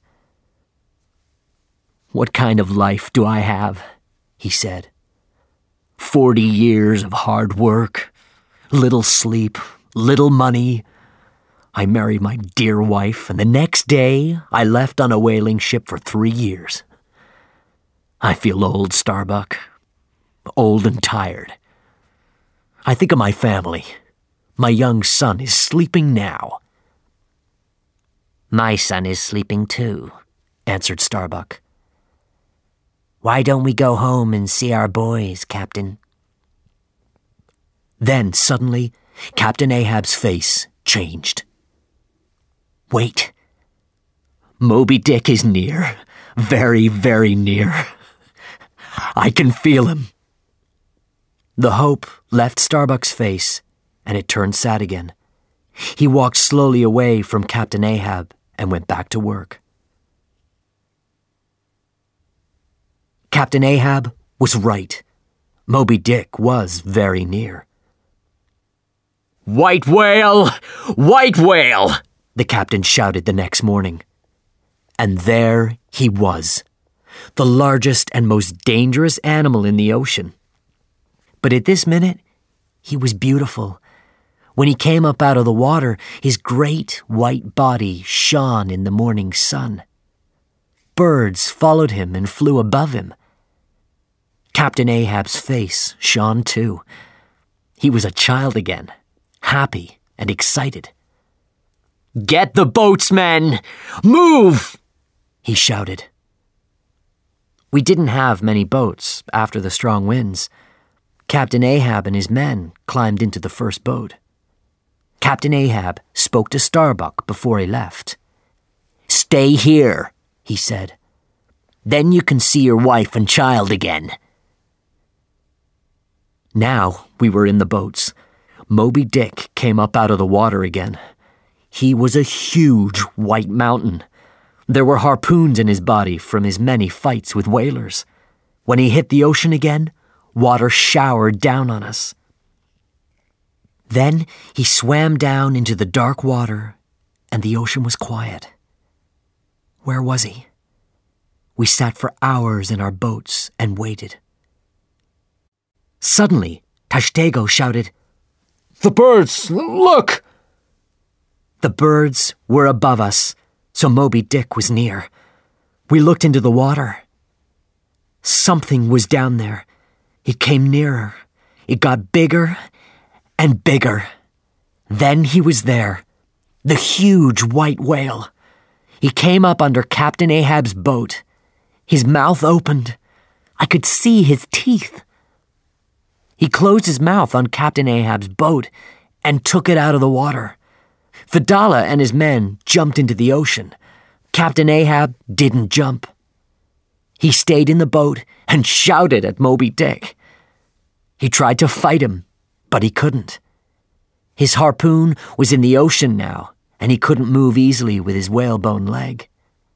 "What kind of life do I have?" he said. 40 years of hard work, little sleep, little money. I married my dear wife, and the next day I left on a whaling ship for 3 years. I feel old, Starbuck. Old and tired. I think of my family. My young son is sleeping now." "My son is sleeping too," answered Starbuck. "Why don't we go home and see our boys, Captain?" Then, suddenly, Captain Ahab's face changed. "Wait. Moby Dick is near. Very, very near. I can feel him." The hope left Starbuck's face, and it turned sad again. He walked slowly away from Captain Ahab and went back to work. Captain Ahab was right. Moby Dick was very near. "White whale! White whale!" the captain shouted the next morning. And there he was, the largest and most dangerous animal in the ocean. But at this minute, he was beautiful. When he came up out of the water, his great white body shone in the morning sun. Birds followed him and flew above him. Captain Ahab's face shone too. He was a child again, happy and excited. "Get the boats, men! Move!" he shouted. We didn't have many boats after the strong winds. Captain Ahab and his men climbed into the first boat. Captain Ahab spoke to Starbuck before he left. "Stay here," he said. "Then you can see your wife and child again." Now we were in the boats. Moby Dick came up out of the water again. He was a huge white mountain. There were harpoons in his body from his many fights with whalers. When he hit the ocean again, water showered down on us. Then he swam down into the dark water, and the ocean was quiet. Where was he? We sat for hours in our boats and waited. Suddenly, Tashtego shouted, "The birds! Look!" The birds were above us, so Moby Dick was near. We looked into the water. Something was down there. It came nearer. It got bigger and bigger. Then he was there, the huge white whale. He came up under Captain Ahab's boat. His mouth opened. I could see his teeth. He closed his mouth on Captain Ahab's boat and took it out of the water. Fedallah and his men jumped into the ocean. Captain Ahab didn't jump. He stayed in the boat and shouted at Moby Dick. He tried to fight him, but he couldn't. His harpoon was in the ocean now, and he couldn't move easily with his whalebone leg.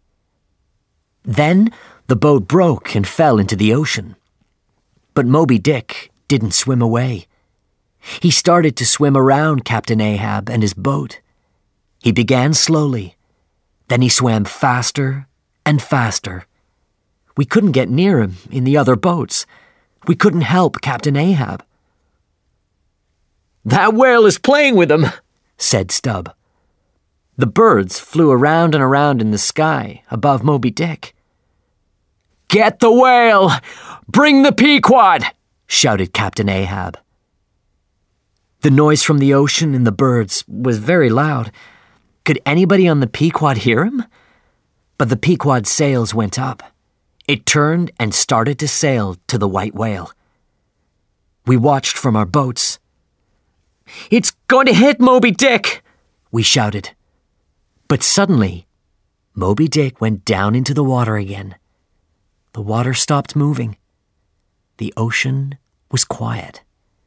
Then the boat broke and fell into the ocean. But Moby Dick didn't swim away. He started to swim around Captain Ahab and his boat. He began slowly. Then he swam faster and faster. We couldn't get near him in the other boats. We couldn't help Captain Ahab. "That whale is playing with him," said Stubb. The birds flew around and around in the sky above Moby Dick. "Get the whale! Bring the Pequod!" shouted Captain Ahab. The noise from the ocean and the birds was very loud. Could anybody on the Pequod hear him? But the Pequod's sails went up. It turned and started to sail to the white whale. We watched from our boats. "It's going to hit Moby Dick!" we shouted. But suddenly, Moby Dick went down into the water again. The water stopped moving. The ocean was quiet.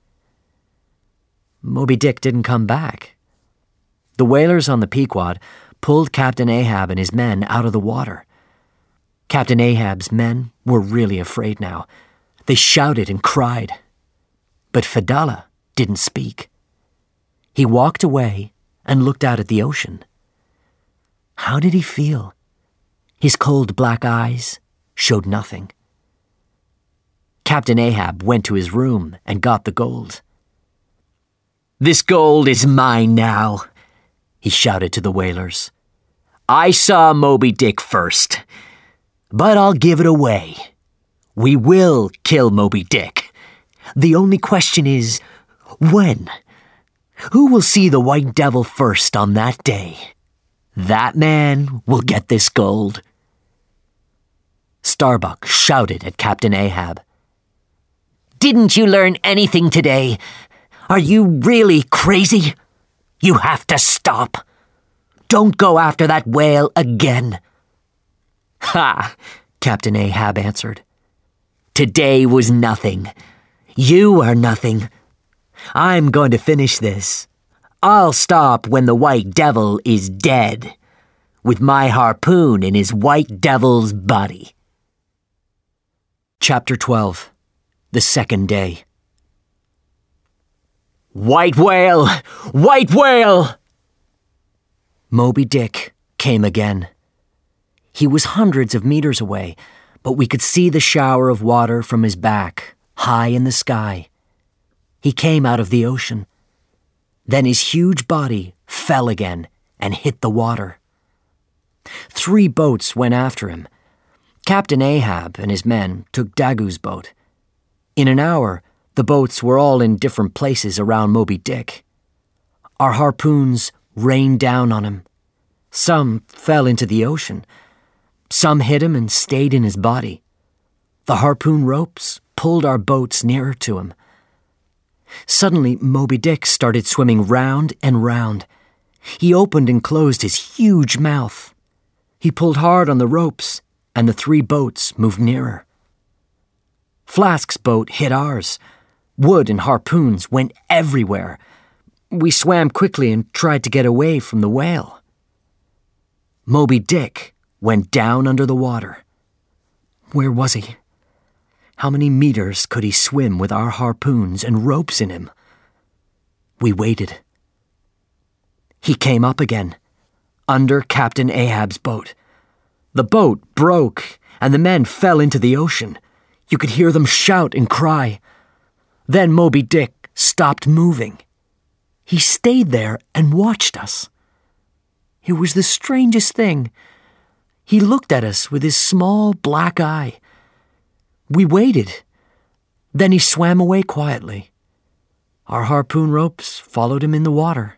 Moby Dick didn't come back. The whalers on the Pequod pulled Captain Ahab and his men out of the water. Captain Ahab's men were really afraid now. They shouted and cried. But Fedallah didn't speak. He walked away and looked out at the ocean. How did he feel? His cold black eyes showed nothing. Captain Ahab went to his room and got the gold. "This gold is mine now," he shouted to the whalers. "I saw Moby Dick first, but I'll give it away. We will kill Moby Dick. The only question is, when? Who will see the White Devil first on that day? That man will get this gold." Starbuck shouted at Captain Ahab. "Didn't you learn anything today? Are you really crazy? You have to stop. Don't go after that whale again." "Ha!" Captain Ahab answered. "Today was nothing. You are nothing. I'm going to finish this. I'll stop when the White Devil is dead, with my harpoon in his White Devil's body." Chapter 12. The Second Day. "White whale! White whale!" Moby Dick came again. He was hundreds of meters away, but we could see the shower of water from his back, high in the sky. He came out of the ocean. Then his huge body fell again and hit the water. 3 boats went after him. Captain Ahab and his men took Daggoo's boat. In an hour, the boats were all in different places around Moby Dick. Our harpoons rained down on him. Some fell into the ocean. Some hit him and stayed in his body. The harpoon ropes pulled our boats nearer to him. Suddenly, Moby Dick started swimming round and round. He opened and closed his huge mouth. He pulled hard on the ropes, and the 3 boats moved nearer. Flask's boat hit ours. Wood and harpoons went everywhere. We swam quickly and tried to get away from the whale. Moby Dick went down under the water. Where was he? How many meters could he swim with our harpoons and ropes in him? We waited. He came up again, under Captain Ahab's boat. The boat broke, and the men fell into the ocean. You could hear them shout and cry. Then Moby Dick stopped moving. He stayed there and watched us. It was the strangest thing. He looked at us with his small black eye. We waited. Then he swam away quietly. Our harpoon ropes followed him in the water.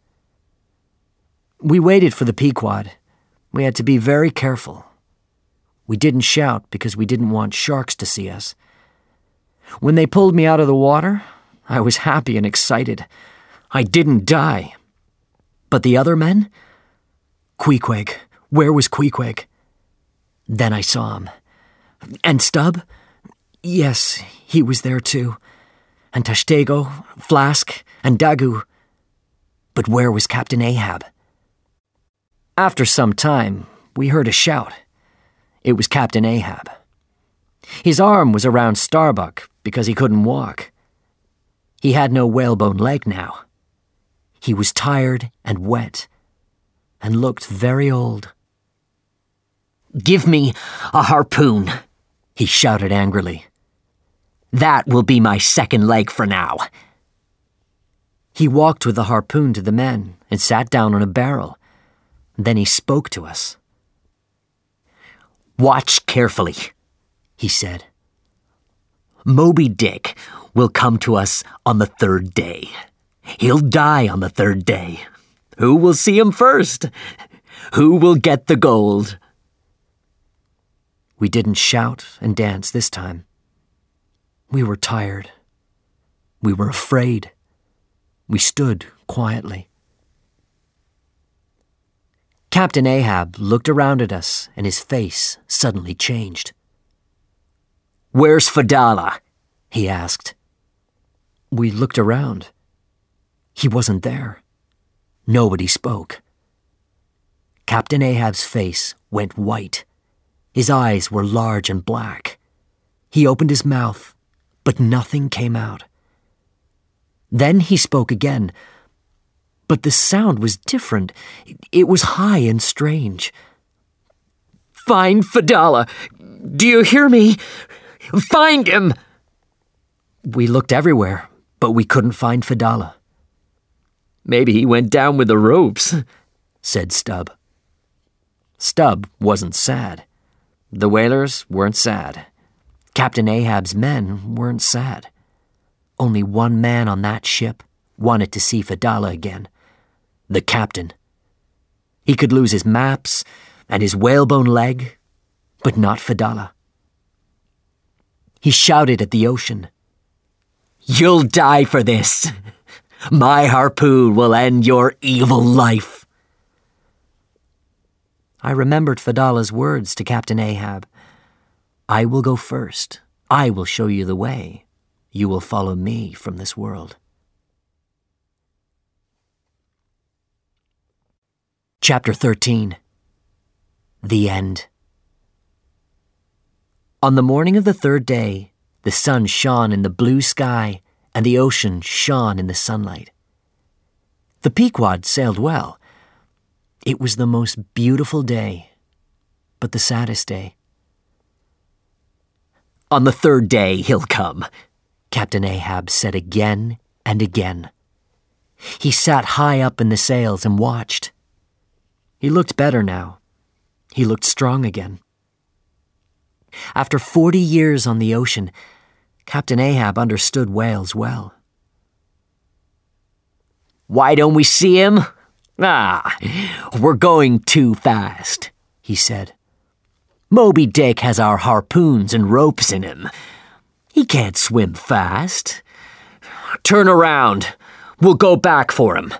We waited for the Pequod. We had to be very careful. We didn't shout because we didn't want sharks to see us. When they pulled me out of the water, I was happy and excited. I didn't die. But the other men? Queequeg. Where was Queequeg? Then I saw him. And Stubb? Yes, he was there too. And Tashtego, Flask, and Daggoo. But where was Captain Ahab? After some time, we heard a shout. It was Captain Ahab. His arm was around Starbuck because he couldn't walk. He had no whalebone leg now. He was tired and wet, and looked very old. "Give me a harpoon," he shouted angrily. "That will be my second leg for now." He walked with the harpoon to the men and sat down on a barrel. Then he spoke to us. "Watch carefully," he said. "Moby Dick will come to us on the third day. He'll die on the third day. Who will see him first? Who will get the gold?" We didn't shout and dance this time. We were tired. We were afraid. We stood quietly. Captain Ahab looked around at us, and his face suddenly changed. "Where's Fedallah?" he asked. We looked around. He wasn't there. Nobody spoke. Captain Ahab's face went white. His eyes were large and black. He opened his mouth, but nothing came out. Then he spoke again, but the sound was different. It was high and strange. "Find Fedallah! Do you hear me? Find him!" We looked everywhere, but we couldn't find Fedallah. "Maybe he went down with the ropes," said Stubb. Stubb wasn't sad. The whalers weren't sad. Captain Ahab's men weren't sad. Only one man on that ship wanted to see Fedallah again. The captain. He could lose his maps and his whalebone leg, but not Fedallah. He shouted at the ocean. "You'll die for this. My harpoon will end your evil life." I remembered Fedallah's words to Captain Ahab. "I will go first. I will show you the way. You will follow me from this world." Chapter 13. The End. On the morning of the third day, the sun shone in the blue sky and the ocean shone in the sunlight. The Pequod sailed well. It was the most beautiful day, but the saddest day. "On the third day he'll come," Captain Ahab said again and again. He sat high up in the sails and watched. He looked better now. He looked strong again. After 40 years on the ocean, Captain Ahab understood whales well. "Why don't we see him? We're going too fast," he said. "Moby Dick has our harpoons and ropes in him. He can't swim fast. Turn around. We'll go back for him."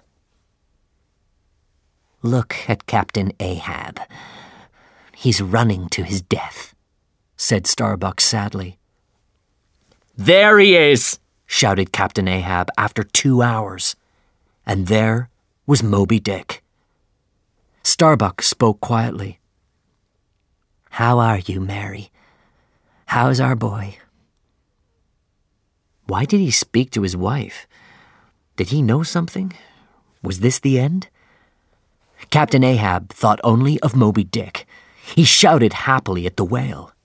"Look at Captain Ahab. He's running to his death," said Starbuck sadly. "There he is," shouted Captain Ahab after 2 hours. And there was Moby Dick. Starbuck spoke quietly. "How are you, Mary? How's our boy?" Why did he speak to his wife? Did he know something? Was this the end? Captain Ahab thought only of Moby Dick. He shouted happily at the whale.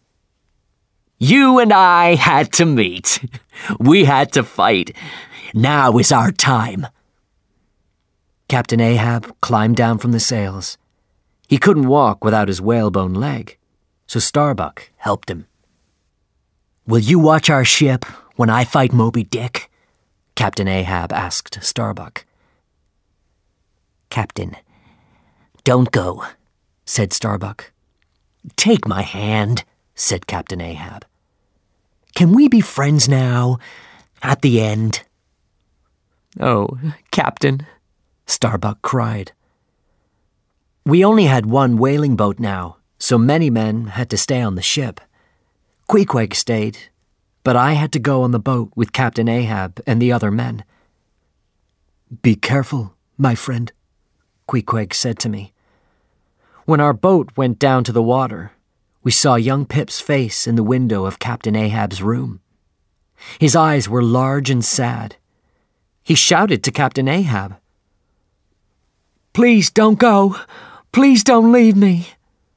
You and I had to meet. We had to fight. Now is our time. Captain Ahab climbed down from the sails. He couldn't walk without his whalebone leg, so Starbuck helped him. Will you watch our ship when I fight Moby Dick? Captain Ahab asked Starbuck. Captain, don't go, said Starbuck. Take my hand, said Captain Ahab. Can we be friends now, at the end? Oh, Captain, Starbuck cried. We only had one whaling boat now, so many men had to stay on the ship. Queequeg stayed, but I had to go on the boat with Captain Ahab and the other men. Be careful, my friend, Queequeg said to me. When our boat went down to the water, we saw young Pip's face in the window of Captain Ahab's room. His eyes were large and sad. He shouted to Captain Ahab, "Please don't go! Please don't leave me!"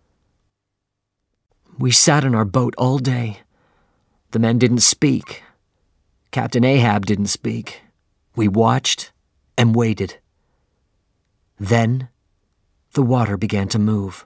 We sat in our boat all day. The men didn't speak. Captain Ahab didn't speak. We watched and waited. Then the water began to move.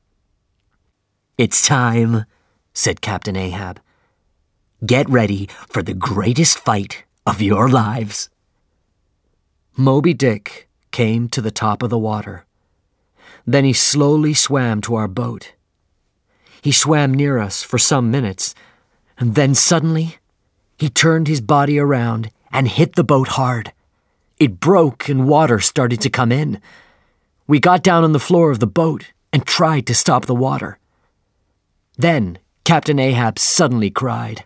It's time, said Captain Ahab. Get ready for the greatest fight of your lives. Moby Dick came to the top of the water. Then he slowly swam to our boat. He swam near us for some minutes, and then suddenly he turned his body around and hit the boat hard. It broke and water started to come in. We got down on the floor of the boat and tried to stop the water. Then Captain Ahab suddenly cried,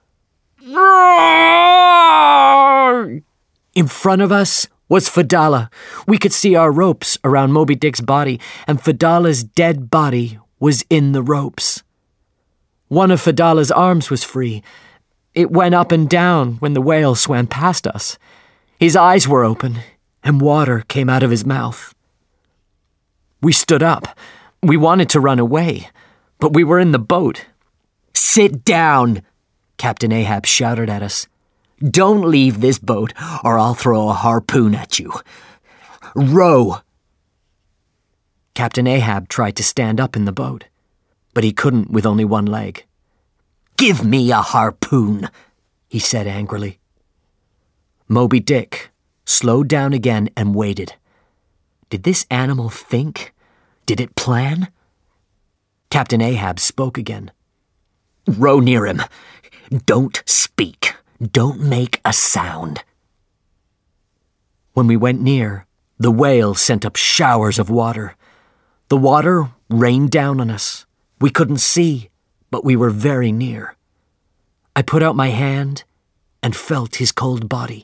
"Roar!" In front of us was Fedallah. We could see our ropes around Moby Dick's body, and Fedallah's dead body was in the ropes. One of Fedallah's arms was free. It went up and down when the whale swam past us. His eyes were open, and water came out of his mouth. We stood up. We wanted to run away, but we were in the boat. Sit down, Captain Ahab shouted at us. Don't leave this boat, or I'll throw a harpoon at you. Row. Captain Ahab tried to stand up in the boat, but he couldn't with only one leg. Give me a harpoon, he said angrily. Moby Dick slowed down again and waited. Did this animal think? Did it plan? Captain Ahab spoke again. Row near him. Don't speak. Don't make a sound. When we went near, the whale sent up showers of water. The water rained down on us. We couldn't see, but we were very near. I put out my hand and felt his cold body.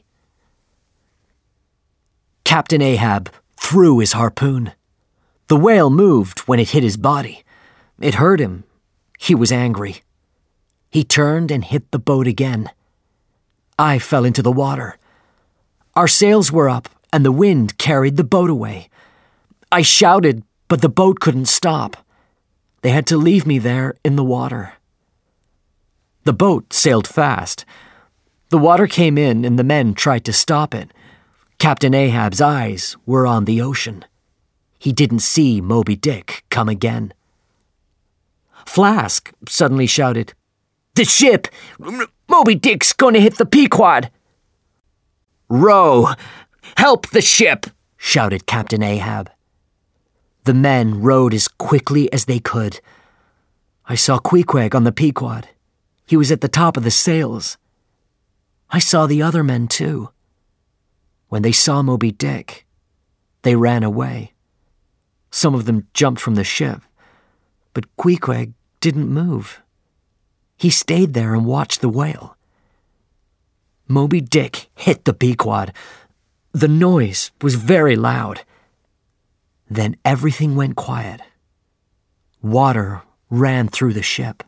Captain Ahab threw his harpoon. The whale moved when it hit his body. It hurt him. He was angry. He turned and hit the boat again. I fell into the water. Our sails were up, and the wind carried the boat away. I shouted, but the boat couldn't stop. They had to leave me there in the water. The boat sailed fast. The water came in, and the men tried to stop it. Captain Ahab's eyes were on the ocean. He didn't see Moby Dick come again. Flask suddenly shouted, "The ship! Moby Dick's going to hit the Pequod!" "Row! Help the ship!" shouted Captain Ahab. The men rowed as quickly as they could. I saw Queequeg on the Pequod. He was at the top of the sails. I saw the other men too. When they saw Moby Dick, they ran away. Some of them jumped from the ship, but Queequeg didn't move. He stayed there and watched the whale. Moby Dick hit the Pequod. The noise was very loud. Then everything went quiet. Water ran through the ship.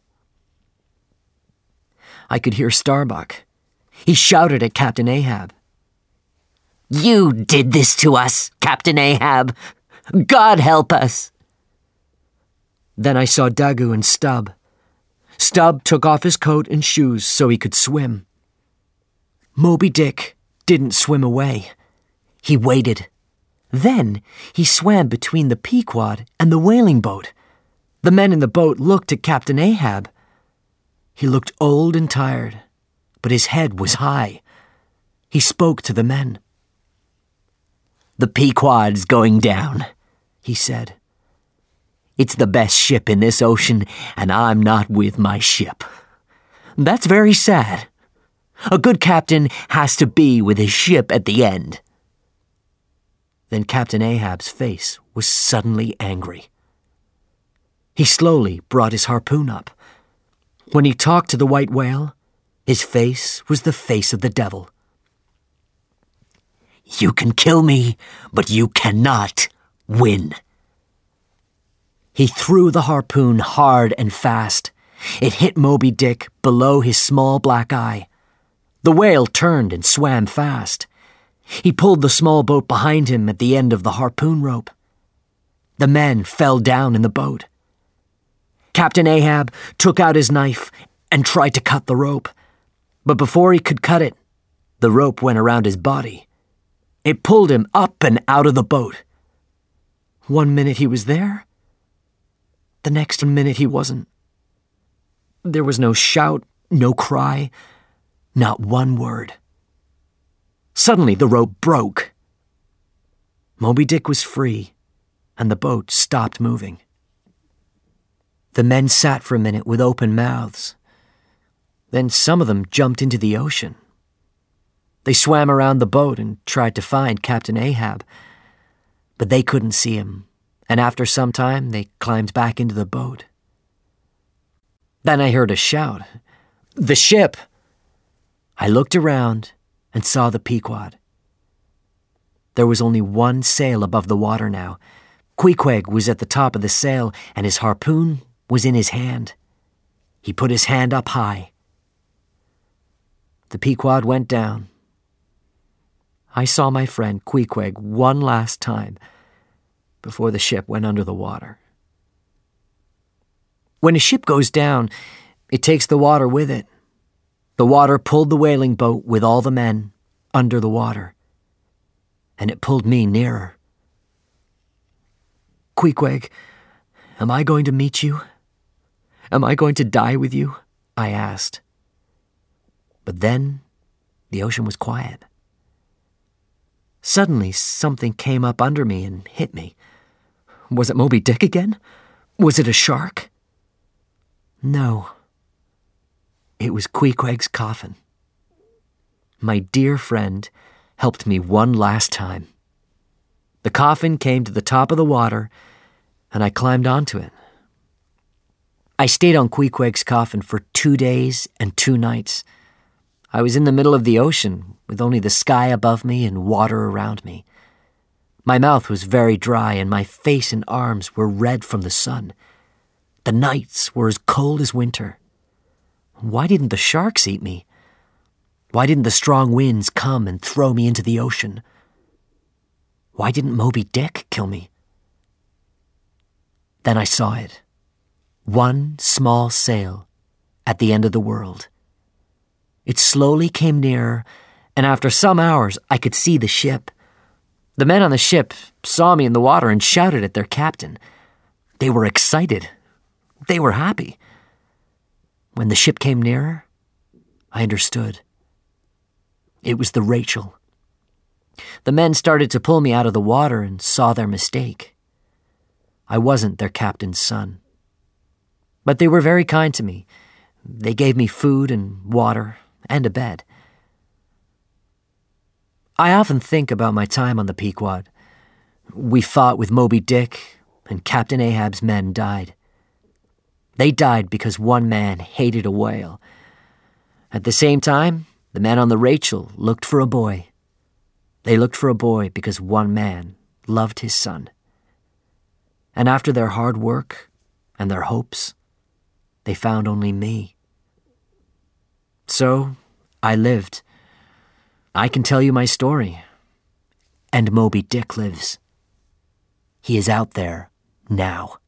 I could hear Starbuck. He shouted at Captain Ahab. You did this to us, Captain Ahab. God help us. Then I saw Daggoo and Stubb. Stubb took off his coat and shoes so he could swim. Moby Dick didn't swim away. He waited. Then he swam between the Pequod and the whaling boat. The men in the boat looked at Captain Ahab. He looked old and tired, but his head was high. He spoke to the men. "The Pequod's going down," he said. "It's the best ship in this ocean, and I'm not with my ship. That's very sad. A good captain has to be with his ship at the end." Then Captain Ahab's face was suddenly angry. He slowly brought his harpoon up. When he talked to the white whale, his face was the face of the devil. "You can kill me, but you cannot win." He threw the harpoon hard and fast. It hit Moby Dick below his small black eye. The whale turned and swam fast. He pulled the small boat behind him at the end of the harpoon rope. The men fell down in the boat. Captain Ahab took out his knife and tried to cut the rope. But before he could cut it, the rope went around his body. It pulled him up and out of the boat. 1 minute he was there. The next minute he wasn't. There was no shout, no cry, not one word. Suddenly the rope broke. Moby Dick was free, and the boat stopped moving. The men sat for a minute with open mouths. Then some of them jumped into the ocean. They swam around the boat and tried to find Captain Ahab, but they couldn't see him, and after some time they climbed back into the boat. Then I heard a shout, "The ship!" I looked around and saw the Pequod. There was only one sail above the water now. Queequeg was at the top of the sail, and his harpoon was in his hand. He put his hand up high. The Pequod went down. I saw my friend Queequeg one last time before the ship went under the water. When a ship goes down, it takes the water with it. The water pulled the whaling boat with all the men under the water, and it pulled me nearer. "Queequeg, am I going to meet you? Am I going to die with you?" I asked. But then the ocean was quiet. Suddenly something came up under me and hit me. Was it Moby Dick again? Was it a shark? No. It was Queequeg's coffin. My dear friend helped me one last time. The coffin came to the top of the water, and I climbed onto it. I stayed on Queequeg's coffin for 2 days and 2 nights. I was in the middle of the ocean, with only the sky above me and water around me. My mouth was very dry, and my face and arms were red from the sun. The nights were as cold as winter. Why didn't the sharks eat me? Why didn't the strong winds come and throw me into the ocean? Why didn't Moby Dick kill me? Then I saw it. One small sail at the end of the world. It slowly came nearer, and after some hours I could see the ship. The men on the ship saw me in the water and shouted at their captain. They were excited. They were happy. When the ship came nearer, I understood. It was the Rachel. The men started to pull me out of the water and saw their mistake. I wasn't their captain's son. But they were very kind to me. They gave me food and water and a bed. I often think about my time on the Pequod. We fought with Moby Dick, and Captain Ahab's men died. They died because one man hated a whale. At the same time, the men on the Rachel looked for a boy. They looked for a boy because one man loved his son. And after their hard work and their hopes, they found only me. So, I lived. I can tell you my story. And Moby Dick lives. He is out there now.